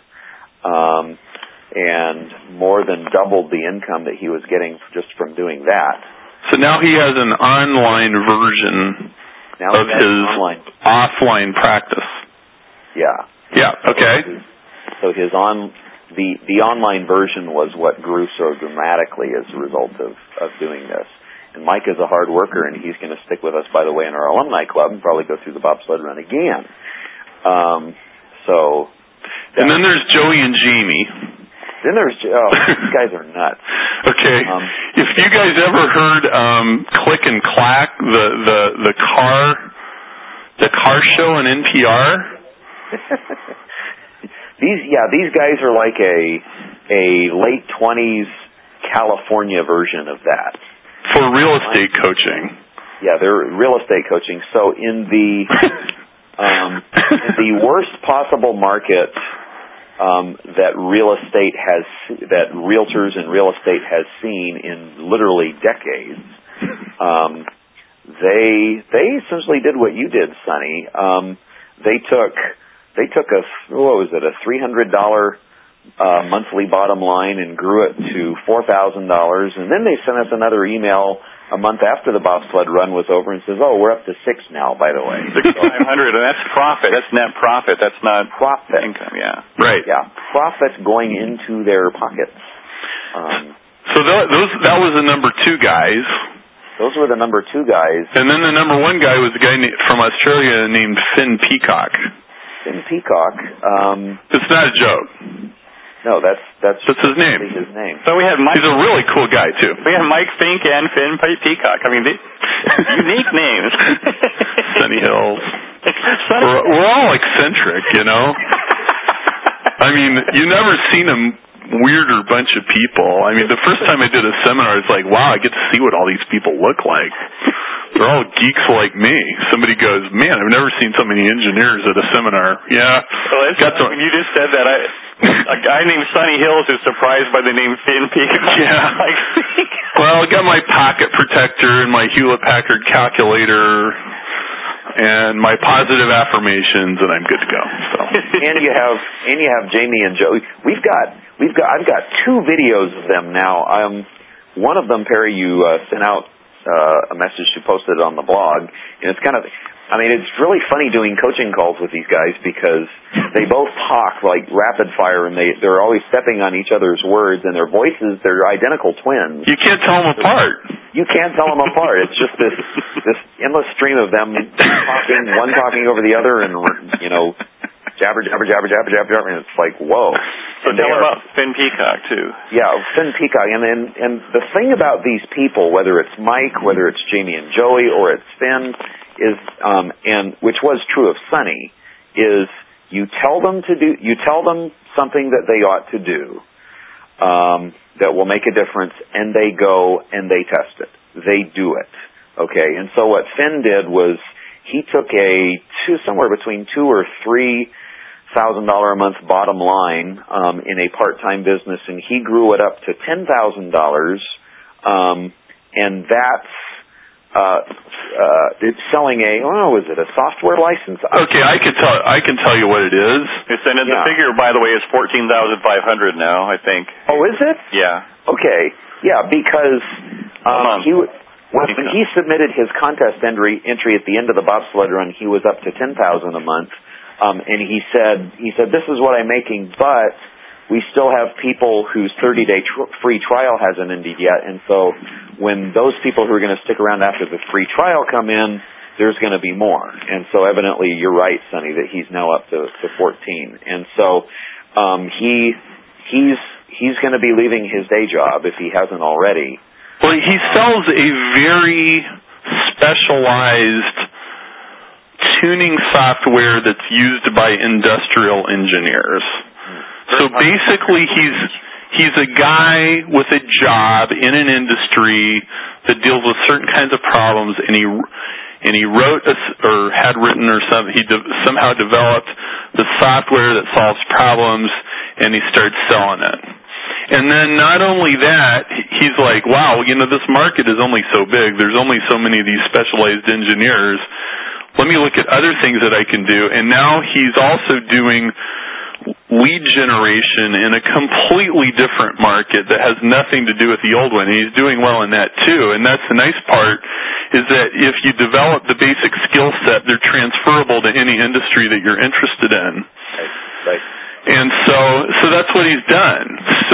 [SPEAKER 3] and more than doubled the income that he was getting just from doing that.
[SPEAKER 1] So now he has an online version of his offline practice.
[SPEAKER 3] Yeah.
[SPEAKER 1] Yeah, okay.
[SPEAKER 3] So the online version was what grew so dramatically as a result of doing this. And Mike is a hard worker, and he's going to stick with us, by the way, in our alumni club and probably go through the bobsled run again.
[SPEAKER 1] And then there's Joey and Jamie.
[SPEAKER 3] Then there's these guys are nuts.
[SPEAKER 1] Okay. If you guys ever heard Click and Clack, the car show on NPR?
[SPEAKER 3] These guys are like a late 20s California version of that.
[SPEAKER 1] For real estate coaching.
[SPEAKER 3] Yeah, they're real estate coaching. So in the worst possible market that realtors and real estate has seen in literally decades, they essentially did what you did, Sonny. They took a $300 monthly bottom line and grew it to $4,000, and then they sent us another email a month after the bobsled run was over and says, we're up to 6 now, by the way.
[SPEAKER 2] 6,500, and that's profit. That's net profit. That's not
[SPEAKER 3] profit
[SPEAKER 2] income, yeah.
[SPEAKER 1] Right.
[SPEAKER 3] Yeah, profit going into their pockets.
[SPEAKER 1] So that was the number 2 guys.
[SPEAKER 3] Those were the number 2 guys.
[SPEAKER 1] And then the number 1 guy was a guy from Australia named Finn Peacock.
[SPEAKER 3] Finn Peacock.
[SPEAKER 1] It's not a joke.
[SPEAKER 3] No, that's
[SPEAKER 1] his name.
[SPEAKER 3] His name.
[SPEAKER 2] So we have Mike.
[SPEAKER 1] He's a really cool guy too.
[SPEAKER 2] We have Mike Fink and Finn Peacock. Unique names.
[SPEAKER 1] Sunny Hills. We're all eccentric, you never seen a weirder bunch of people. The first time I did a seminar, it's like, wow, I get to see what all these people look like. They're all geeks like me. Somebody goes, man, I've never seen so many engineers at a seminar. Yeah.
[SPEAKER 2] Well, you just said that. A guy named Sonny Hills is surprised by the name Finn Peacock.
[SPEAKER 1] Yeah. Well, I got my pocket protector and my Hewlett-Packard calculator and my positive affirmations, and I'm good to go. So.
[SPEAKER 3] And you have Jamie and Joey. I've got 2 videos of them now. One of them, Perry, you sent out a message you posted on the blog, and it's kind of, it's really funny doing coaching calls with these guys because they both talk like rapid fire, and they're always stepping on each other's words, and their voices, they're identical twins.
[SPEAKER 1] You can't tell them apart.
[SPEAKER 3] You can't tell them apart. It's just this endless stream of them talking, one talking over the other, and jabber, jabber, jabber, jabber, jabber, jabber, and it's like, whoa.
[SPEAKER 2] So tell about Finn Peacock, too.
[SPEAKER 3] Yeah, Finn Peacock. And the thing about these people, whether it's Mike, whether it's Jamie and Joey, or it's Finn, is, and which was true of Sonny, is you tell them something that they ought to do, that will make a difference, and they go and they test it. They do it. Okay? And so what Finn did was he took somewhere between $2,000 or $3,000 a month bottom line in a part-time business, and he grew it up to $10,000, and that's it's selling was it a software license?
[SPEAKER 1] Okay, I can tell you what it is.
[SPEAKER 2] The figure, by the way, is $14,500 now, I think.
[SPEAKER 3] Oh, is it?
[SPEAKER 2] Yeah.
[SPEAKER 3] Okay. Yeah, because when he submitted his contest entry at the end of the bobsled run, he was up to $10,000 a month. And he said, this is what I'm making, but we still have people whose 30-day free trial hasn't ended yet. And so when those people who are going to stick around after the free trial come in, there's going to be more. And so evidently you're right, Sonny, that he's now up to 14. And so he's going to be leaving his day job if he hasn't already.
[SPEAKER 1] Well, he sells a very specialized tuning software that's used by industrial engineers. So basically he's a guy with a job in an industry that deals with certain kinds of problems, and he wrote or had written or something. He somehow developed the software that solves problems, and he starts selling it. And then not only that, he's like, wow, this market is only so big. There's only so many of these specialized engineers. Let me look at other things that I can do. And now he's also doing lead generation in a completely different market that has nothing to do with the old one. And he's doing well in that too. And that's the nice part, is that if you develop the basic skill set, they're transferable to any industry that you're interested in.
[SPEAKER 3] Right.
[SPEAKER 1] And so that's what he's done.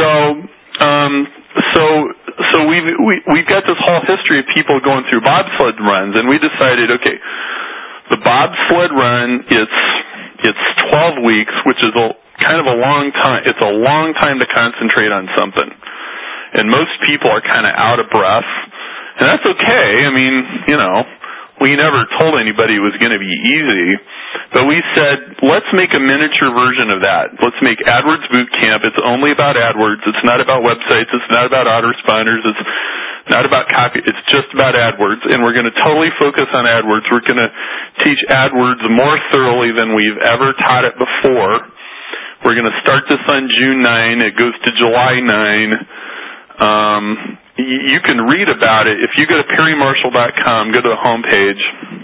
[SPEAKER 1] So we've got this whole history of people going through bobsled runs, and we decided, okay, the bobsled run, it's 12 weeks, which is kind of a long time. It's a long time to concentrate on something, and most people are kind of out of breath, and that's okay. I mean, we never told anybody it was going to be easy, but we said, let's make a miniature version of that. Let's make AdWords Boot Camp. It's only about AdWords. It's not about websites. It's not about autoresponders. It's not about copy. It's just about AdWords, and we're going to totally focus on AdWords. We're going to teach AdWords more thoroughly than we've ever taught it before. We're going to start this on June 9. It goes to July 9. You can read about it if you go to perrymarshall.com, go to the homepage,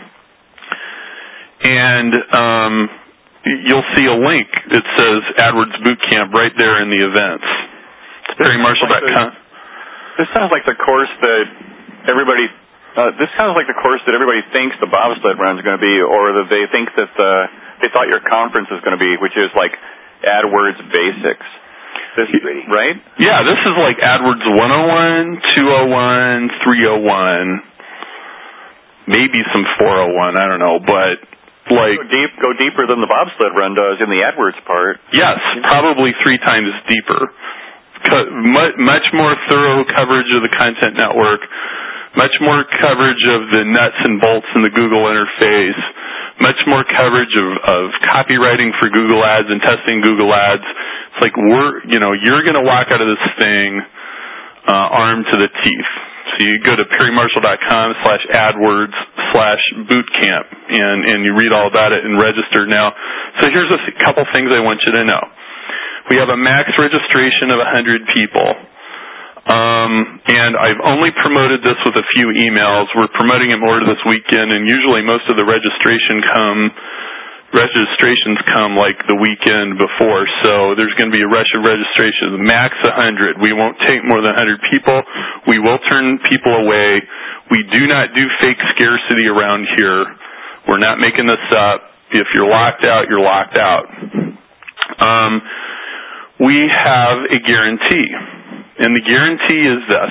[SPEAKER 1] and you'll see a link that says AdWords Boot Camp right there in the events. It's perrymarshall.com.
[SPEAKER 2] This sounds like the course that everybody. This sounds like the course that everybody thinks the bobsled run is going to be, or that they think that they thought your conference is going to be, which is like AdWords Basics. Right?
[SPEAKER 1] Yeah, this is like AdWords 101, 201, 301, maybe some 401, I don't know, but like...
[SPEAKER 2] Go deeper than the bobsled run does in the AdWords part.
[SPEAKER 1] Yes, probably 3 times deeper. Much more thorough coverage of the content network, much more coverage of the nuts and bolts in the Google interface, much more coverage of copywriting for Google Ads and testing Google Ads. It's like you're going to walk out of this thing armed to the teeth. So you go to perrymarshall.com/AdWords/bootcamp and you read all about it and register now. So here's a couple things I want you to know. We have a max registration of 100 people. And I've only promoted this with a few emails. We're promoting it more this weekend, and usually most of the registrations come like the weekend before, so there's going to be a rush of registrations. Max 100. We won't take more than 100 people. We will turn people away. We do not do fake scarcity around here. We're not making this up. If you're locked out, you're locked out. We have a guarantee, and the guarantee is this.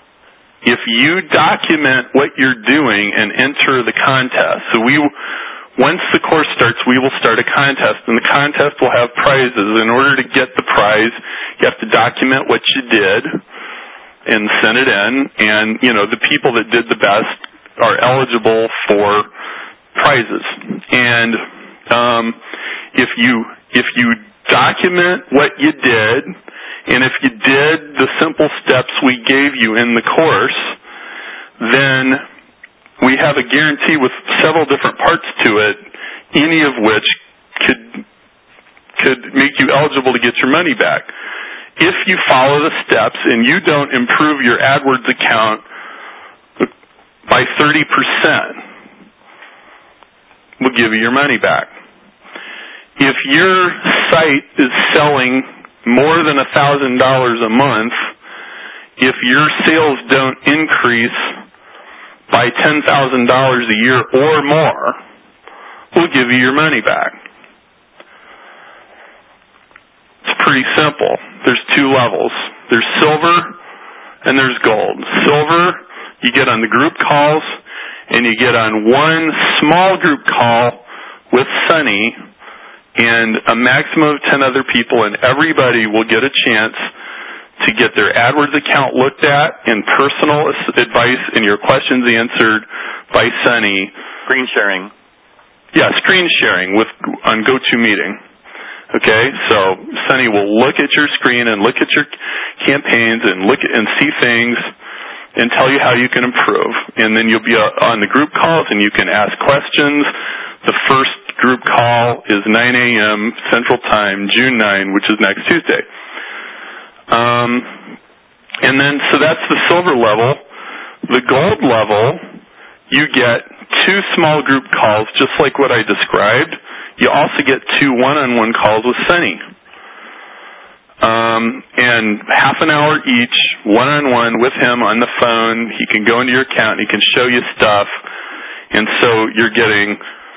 [SPEAKER 1] If you document what you're doing and enter the contest, so once the course starts, we will start a contest, and the contest will have prizes. In order to get the prize, you have to document what you did and send it in, and, the people that did the best are eligible for prizes. And if you document what you did, and if you did the simple steps we gave you in the course, then we have a guarantee with several different parts to it, any of which could make you eligible to get your money back. If you follow the steps and you don't improve your AdWords account by 30%, we'll give you your money back. If your site is selling more than $1,000 a month, if your sales don't increase by $10,000 a year or more, we'll give you your money back. It's pretty simple. There's two levels. There's silver and there's gold. Silver, you get on the group calls, and you get on one small group call with Sunny and a maximum of 10 other people, and everybody will get a chance to get their AdWords account looked at and personal advice and your questions answered by Sunny.
[SPEAKER 2] Screen sharing.
[SPEAKER 1] Yeah, screen sharing on GoToMeeting. Okay, so Sunny will look at your screen and look at your campaigns and look at and see things and tell you how you can improve. And then you'll be on the group calls and you can ask questions. The first group call is 9 a.m. Central Time, June 9, which is next Tuesday. And then, so that's the silver level. The gold level, you get 2 small group calls, just like what I described. You also get 2 one-on-one calls with Sunny. And half an hour each, one-on-one with him on the phone. He can go into your account, he can show you stuff. And so you're getting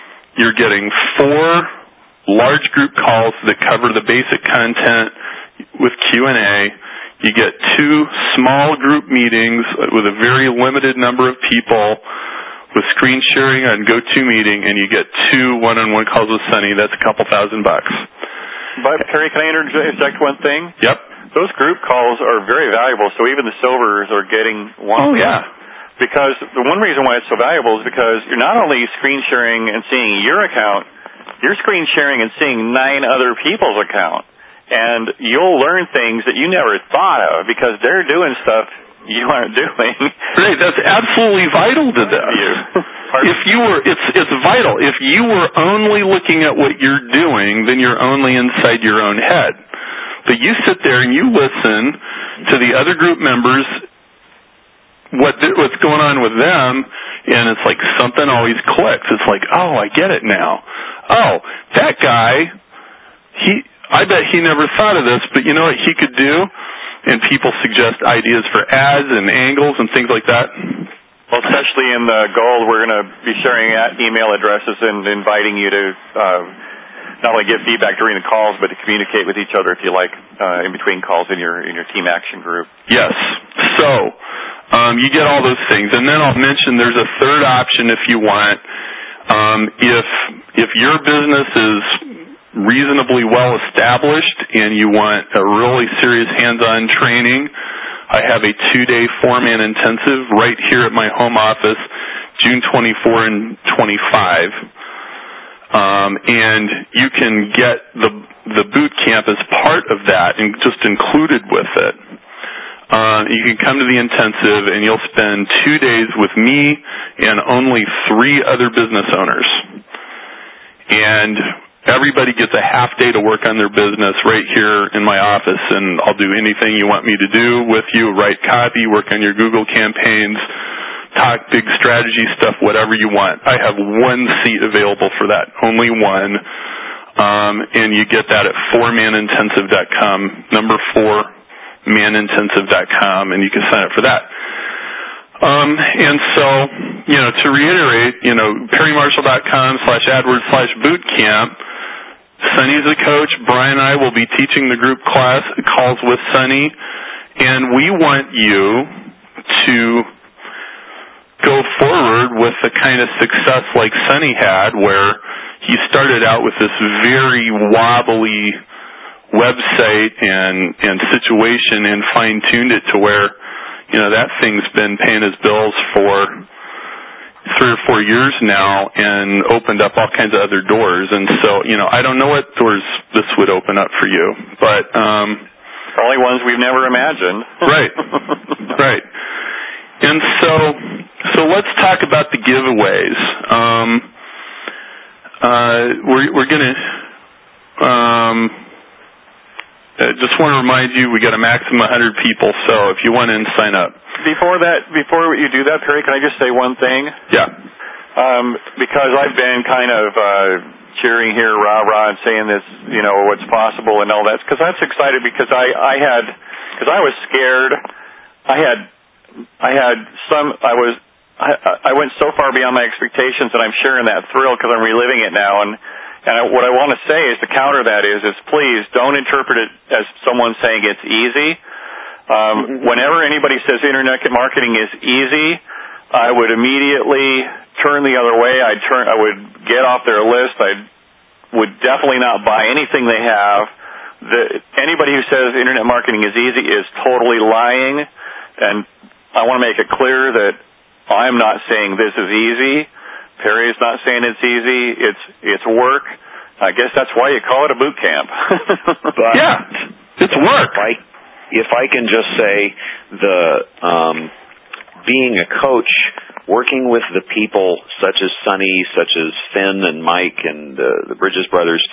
[SPEAKER 1] 4 large group calls that cover the basic content with Q&A. You get 2 small group meetings with a very limited number of people with screen sharing on GoToMeeting, and you get 2 one-on-one calls with Sunny. That's a couple $1,000.
[SPEAKER 2] But, Terry, can I interject one thing?
[SPEAKER 1] Yep.
[SPEAKER 2] Those group calls are very valuable, so even the silvers are getting one.
[SPEAKER 1] Oh, yeah.
[SPEAKER 2] Because the one reason why it's so valuable is because you're not only screen sharing and seeing your account, you're screen sharing and seeing 9 other people's account. And you'll learn things that you never thought of because they're doing stuff you aren't doing.
[SPEAKER 1] Right, that's absolutely vital to this. It's vital. If you were only looking at what you're doing, then you're only inside your own head. But you sit there and you listen to the other group members, what's going on with them, and it's like something always clicks. It's like, oh, I get it now. Oh, that guy, I bet he never thought of this, but you know what he could do? And people suggest ideas for ads and angles and things like that.
[SPEAKER 2] Well, especially in the gold, we're going to be sharing email addresses and inviting you to not only give feedback during the calls, but to communicate with each other if you like in between calls in your team action group.
[SPEAKER 1] Yes. So you get all those things, and then I'll mention there's a third option if you want. If your business is reasonably well established and you want a really serious hands-on training, I have a 2-day 4-man intensive right here at my home office, June 24 and 25. And you can get the boot camp as part of that and just included with it. You can come to the intensive and you'll spend 2 days with me and only 3 other business owners. And everybody gets a half day to work on their business right here in my office, and I'll do anything you want me to do with you, write copy, work on your Google campaigns, talk big strategy stuff, whatever you want. I have 1 seat available for that, only 1, and you get that at 4manintensive.com, number 4manintensive.com, and you can sign up for that. And so, to reiterate, perrymarshall.com/AdWords/bootcamp, Sunny's a coach. Brian and I will be teaching the group calls with Sunny, and we want you to go forward with the kind of success like Sonny had, where he started out with this very wobbly website and situation and fine-tuned it to where, that thing's been paying his bills for 3 or 4 years now and opened up all kinds of other doors. And so, I don't know what doors this would open up for you, but
[SPEAKER 2] only ones we've never imagined.
[SPEAKER 1] Right. Right. And so let's talk about the giveaways. We're going to just want to remind you, we got a maximum of 100 people, so if you want in, sign up.
[SPEAKER 2] Before you do that, Perry, can I just say one thing?
[SPEAKER 1] Yeah.
[SPEAKER 2] Because I've been kind of cheering here, rah-rah, and saying this, what's possible and all that, because that's excited because I was scared. I went so far beyond my expectations that I'm sharing that thrill because I'm reliving it now, and what I want to say is to counter that is please don't interpret it as someone saying it's easy. Whenever anybody says internet marketing is easy, I would immediately turn the other way. I would get off their list. I would definitely not buy anything they have. Anybody who says internet marketing is easy is totally lying, and I want to make it clear that I'm not saying this is easy. Perry's not saying it's easy. It's work. I guess that's why you call it a boot camp.
[SPEAKER 3] But
[SPEAKER 1] yeah, it's work.
[SPEAKER 3] If I can just say, being a coach, working with the people such as Sonny, such as Finn and Mike and the Bridges brothers,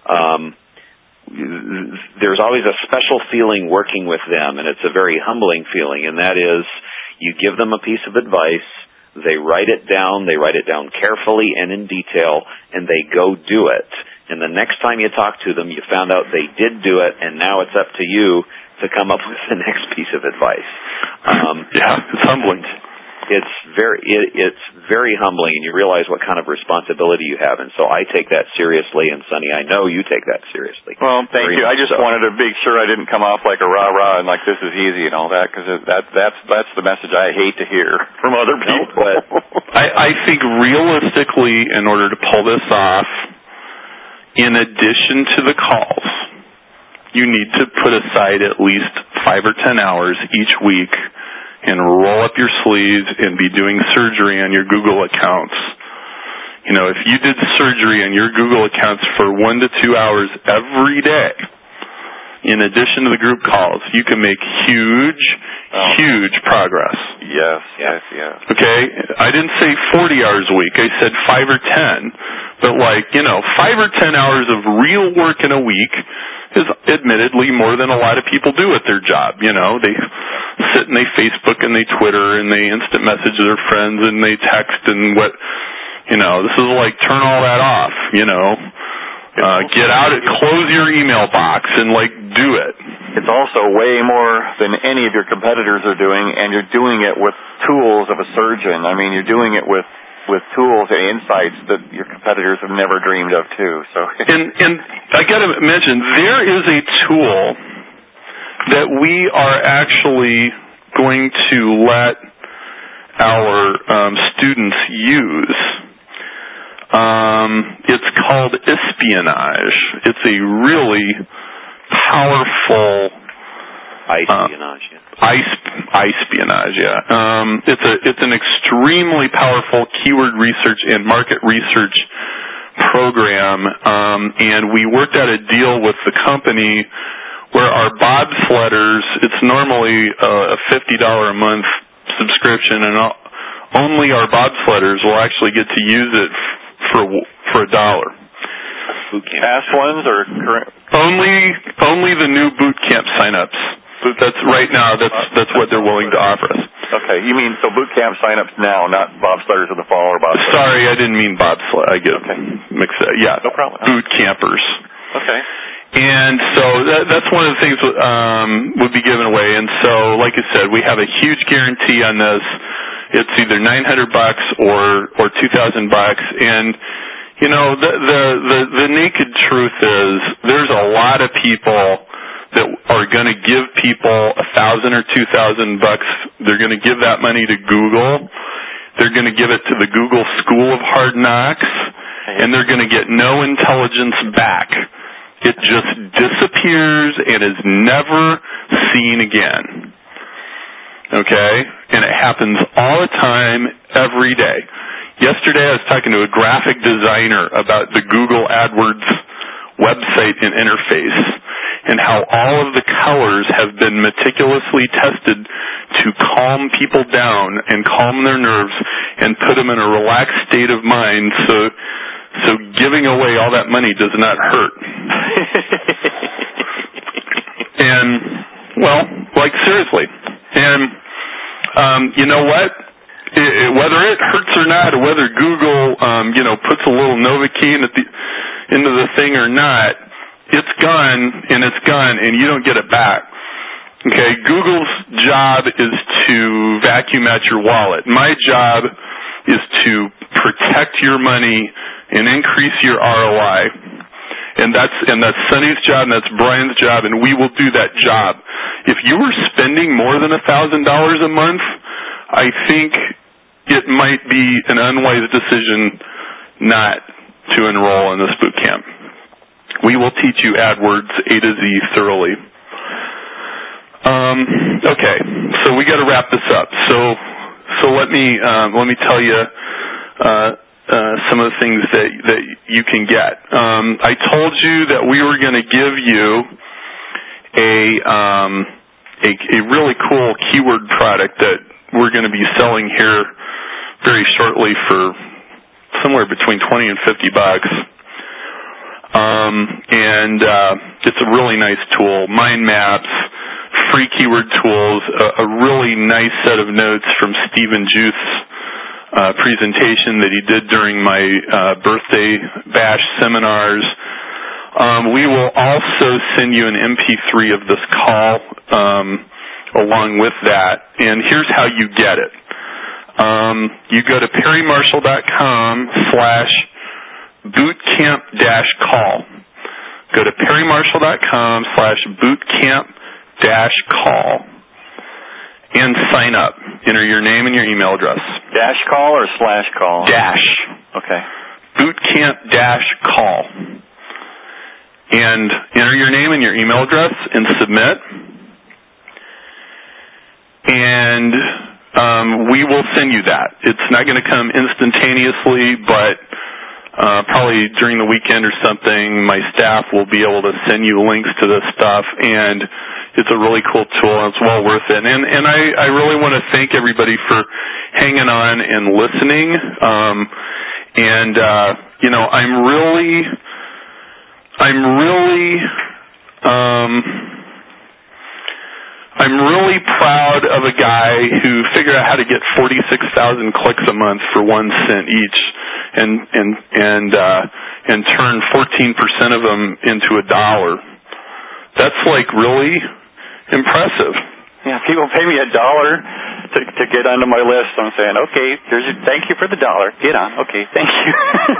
[SPEAKER 3] there's always a special feeling working with them, and it's a very humbling feeling, and that is you give them a piece of advice, they write it down carefully and in detail, and they go do it. And the next time you talk to them, you found out they did do it, and now it's up to you to come up with the next piece of advice.
[SPEAKER 1] It's humbling.
[SPEAKER 3] It's very humbling, and you realize what kind of responsibility you have. And so I take that seriously, and Sonny, I know you take that seriously.
[SPEAKER 2] Well, thank you. I just wanted to make sure I didn't come off like a rah-rah and like this is easy and all that, because that's the message I hate to hear from other people.
[SPEAKER 3] No, but
[SPEAKER 1] I think realistically, in order to pull this off, in addition to the calls, you need to put aside at least 5 or 10 hours each week and roll up your sleeves and be doing surgery on your Google accounts. If you did surgery on your Google accounts for 1 to 2 hours every day, in addition to the group calls, you can make huge progress.
[SPEAKER 2] Yes.
[SPEAKER 1] Okay? I didn't say 40 hours a week. I said 5 or 10. But 5 or 10 hours of real work in a week is admittedly more than a lot of people do at their job. They sit and they Facebook and they Twitter and they instant message their friends and they text and this is like turn all that off, get out and close your email box and do it.
[SPEAKER 2] It's also way more than any of your competitors are doing, and you're doing it with tools of a surgeon. I mean, you're doing it with tools and insights that your competitors have never dreamed of too. So
[SPEAKER 1] and I got to mention, there is a tool that we are actually going to let our students use. It's called Espionage. It's a really powerful
[SPEAKER 3] Espionage.
[SPEAKER 1] Espionage, yeah. It's an extremely powerful keyword research and market research program, and we worked out a deal with the company where our bobsledders, it's normally a $50 a month subscription, and only our bobsledders will actually get to use it for $1.
[SPEAKER 2] Past ones or current?
[SPEAKER 1] Only the new boot camp signups. That's right now. That's what they're willing to offer us.
[SPEAKER 2] Okay, you mean so boot camp signups now, not bobsledders of the fall or bobsledders?
[SPEAKER 1] Sorry, I didn't mean bobsled. I get mixed up. Yeah,
[SPEAKER 2] no problem.
[SPEAKER 1] Boot campers.
[SPEAKER 2] Okay.
[SPEAKER 1] And so that's one of the things would be given away. And so, like I said, we have a huge guarantee on this. It's either $900 or $2,000, and the naked truth is there's a lot of people that are going to give people $1,000 or $2,000. They're going to give that money to Google. They're going to give it to the Google School of Hard Knocks, and they're going to get no intelligence back. It just disappears and is never seen again. Okay? And it happens all the time, every day. Yesterday I was talking to a graphic designer about the Google AdWords website and interface, and how all of the colors have been meticulously tested to calm people down and calm their nerves and put them in a relaxed state of mind, so giving away all that money does not hurt. And, well, like seriously. And you know what? Whether it hurts or not, or whether Google, puts a little Novocaine into the thing or not, it's gone, and you don't get it back. Okay, Google's job is to vacuum out your wallet. My job is to protect your money and increase your ROI. And that's Sonny's job, and that's Brian's job, and we will do that job. If you were spending more than $1,000 a month, I think it might be an unwise decision not to enroll in this boot camp. We will teach you AdWords A to Z thoroughly. Okay, so we got to wrap this up. So let me tell you some of the things that you can get. I told you that we were going to give you a really cool keyword product that we're going to be selling here very shortly for somewhere between $20 and $50. And it's a really nice tool. Mind maps, free keyword tools, a really nice set of notes from Stephen Juth's presentation that he did during my birthday bash seminars. We will also send you an MP3 of this call along with that. And here's how you get it. You go to perrymarshall.com/bootcamp-call. Go to perrymarshall.com/bootcamp-call and sign up. Enter your name and your email address.
[SPEAKER 2] Dash call or slash call?
[SPEAKER 1] Dash.
[SPEAKER 2] Okay.
[SPEAKER 1] Bootcamp-call. And enter your name and your email address and submit. And we will send you that. It's not going to come instantaneously, but probably during the weekend or something, my staff will be able to send you links to this stuff, and it's a really cool tool, and it's well worth it. And I really want to thank everybody for hanging on and listening. I'm really proud of a guy who figured out how to get 46,000 clicks a month for 1 cent each, and turn 14% of them into $1. That's like really impressive.
[SPEAKER 2] Yeah, people pay me $1 to get onto my list. I'm saying, okay, thank you for the $1. Get on. Okay, thank you.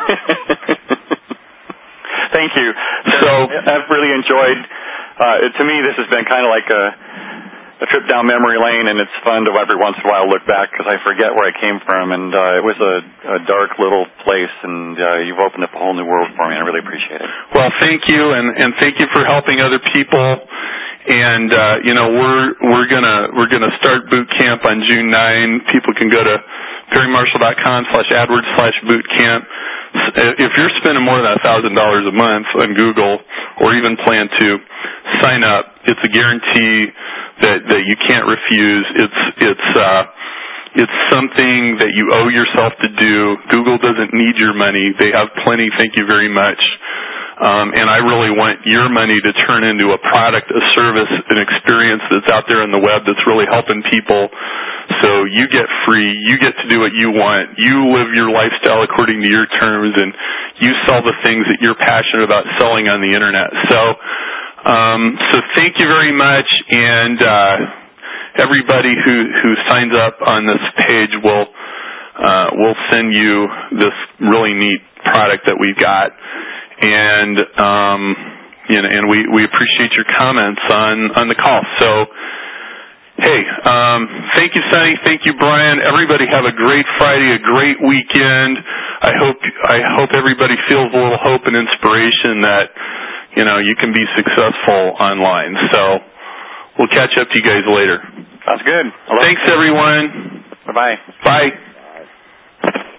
[SPEAKER 2] Thank you. So I've really enjoyed. To me, this has been kind of like a trip down memory lane, and it's fun to every once in a while look back because I forget where I came from, and it was a dark little place, and you've opened up a whole new world for me, and I really appreciate it.
[SPEAKER 1] Well, thank you, and thank you for helping other people. And we're gonna start boot camp on June 9. People can go to perrymarshall.com/AdWords/bootcamp. If you're spending more than $1,000 a month on Google, or even plan to, sign up. It's a guarantee that you can't refuse. It's something that you owe yourself to do. Google doesn't need your money. They have plenty. Thank you very much. And I really want your money to turn into a product, a service, an experience that's out there on the web that's really helping people. So you get free. You get to do what you want. You live your lifestyle according to your terms, and you sell the things that you're passionate about selling on the Internet. So thank you very much, and everybody who signs up on this page will send you this really neat product that we've got. And we appreciate your comments on the call. So Hey, thank you, Sonny. Thank you, Brian. Everybody have a great Friday, a great weekend. I hope everybody feels a little hope and inspiration that, you can be successful online. So we'll catch up to you guys later.
[SPEAKER 2] Sounds good.
[SPEAKER 1] Thanks, everyone.
[SPEAKER 2] Bye-bye.
[SPEAKER 1] Bye.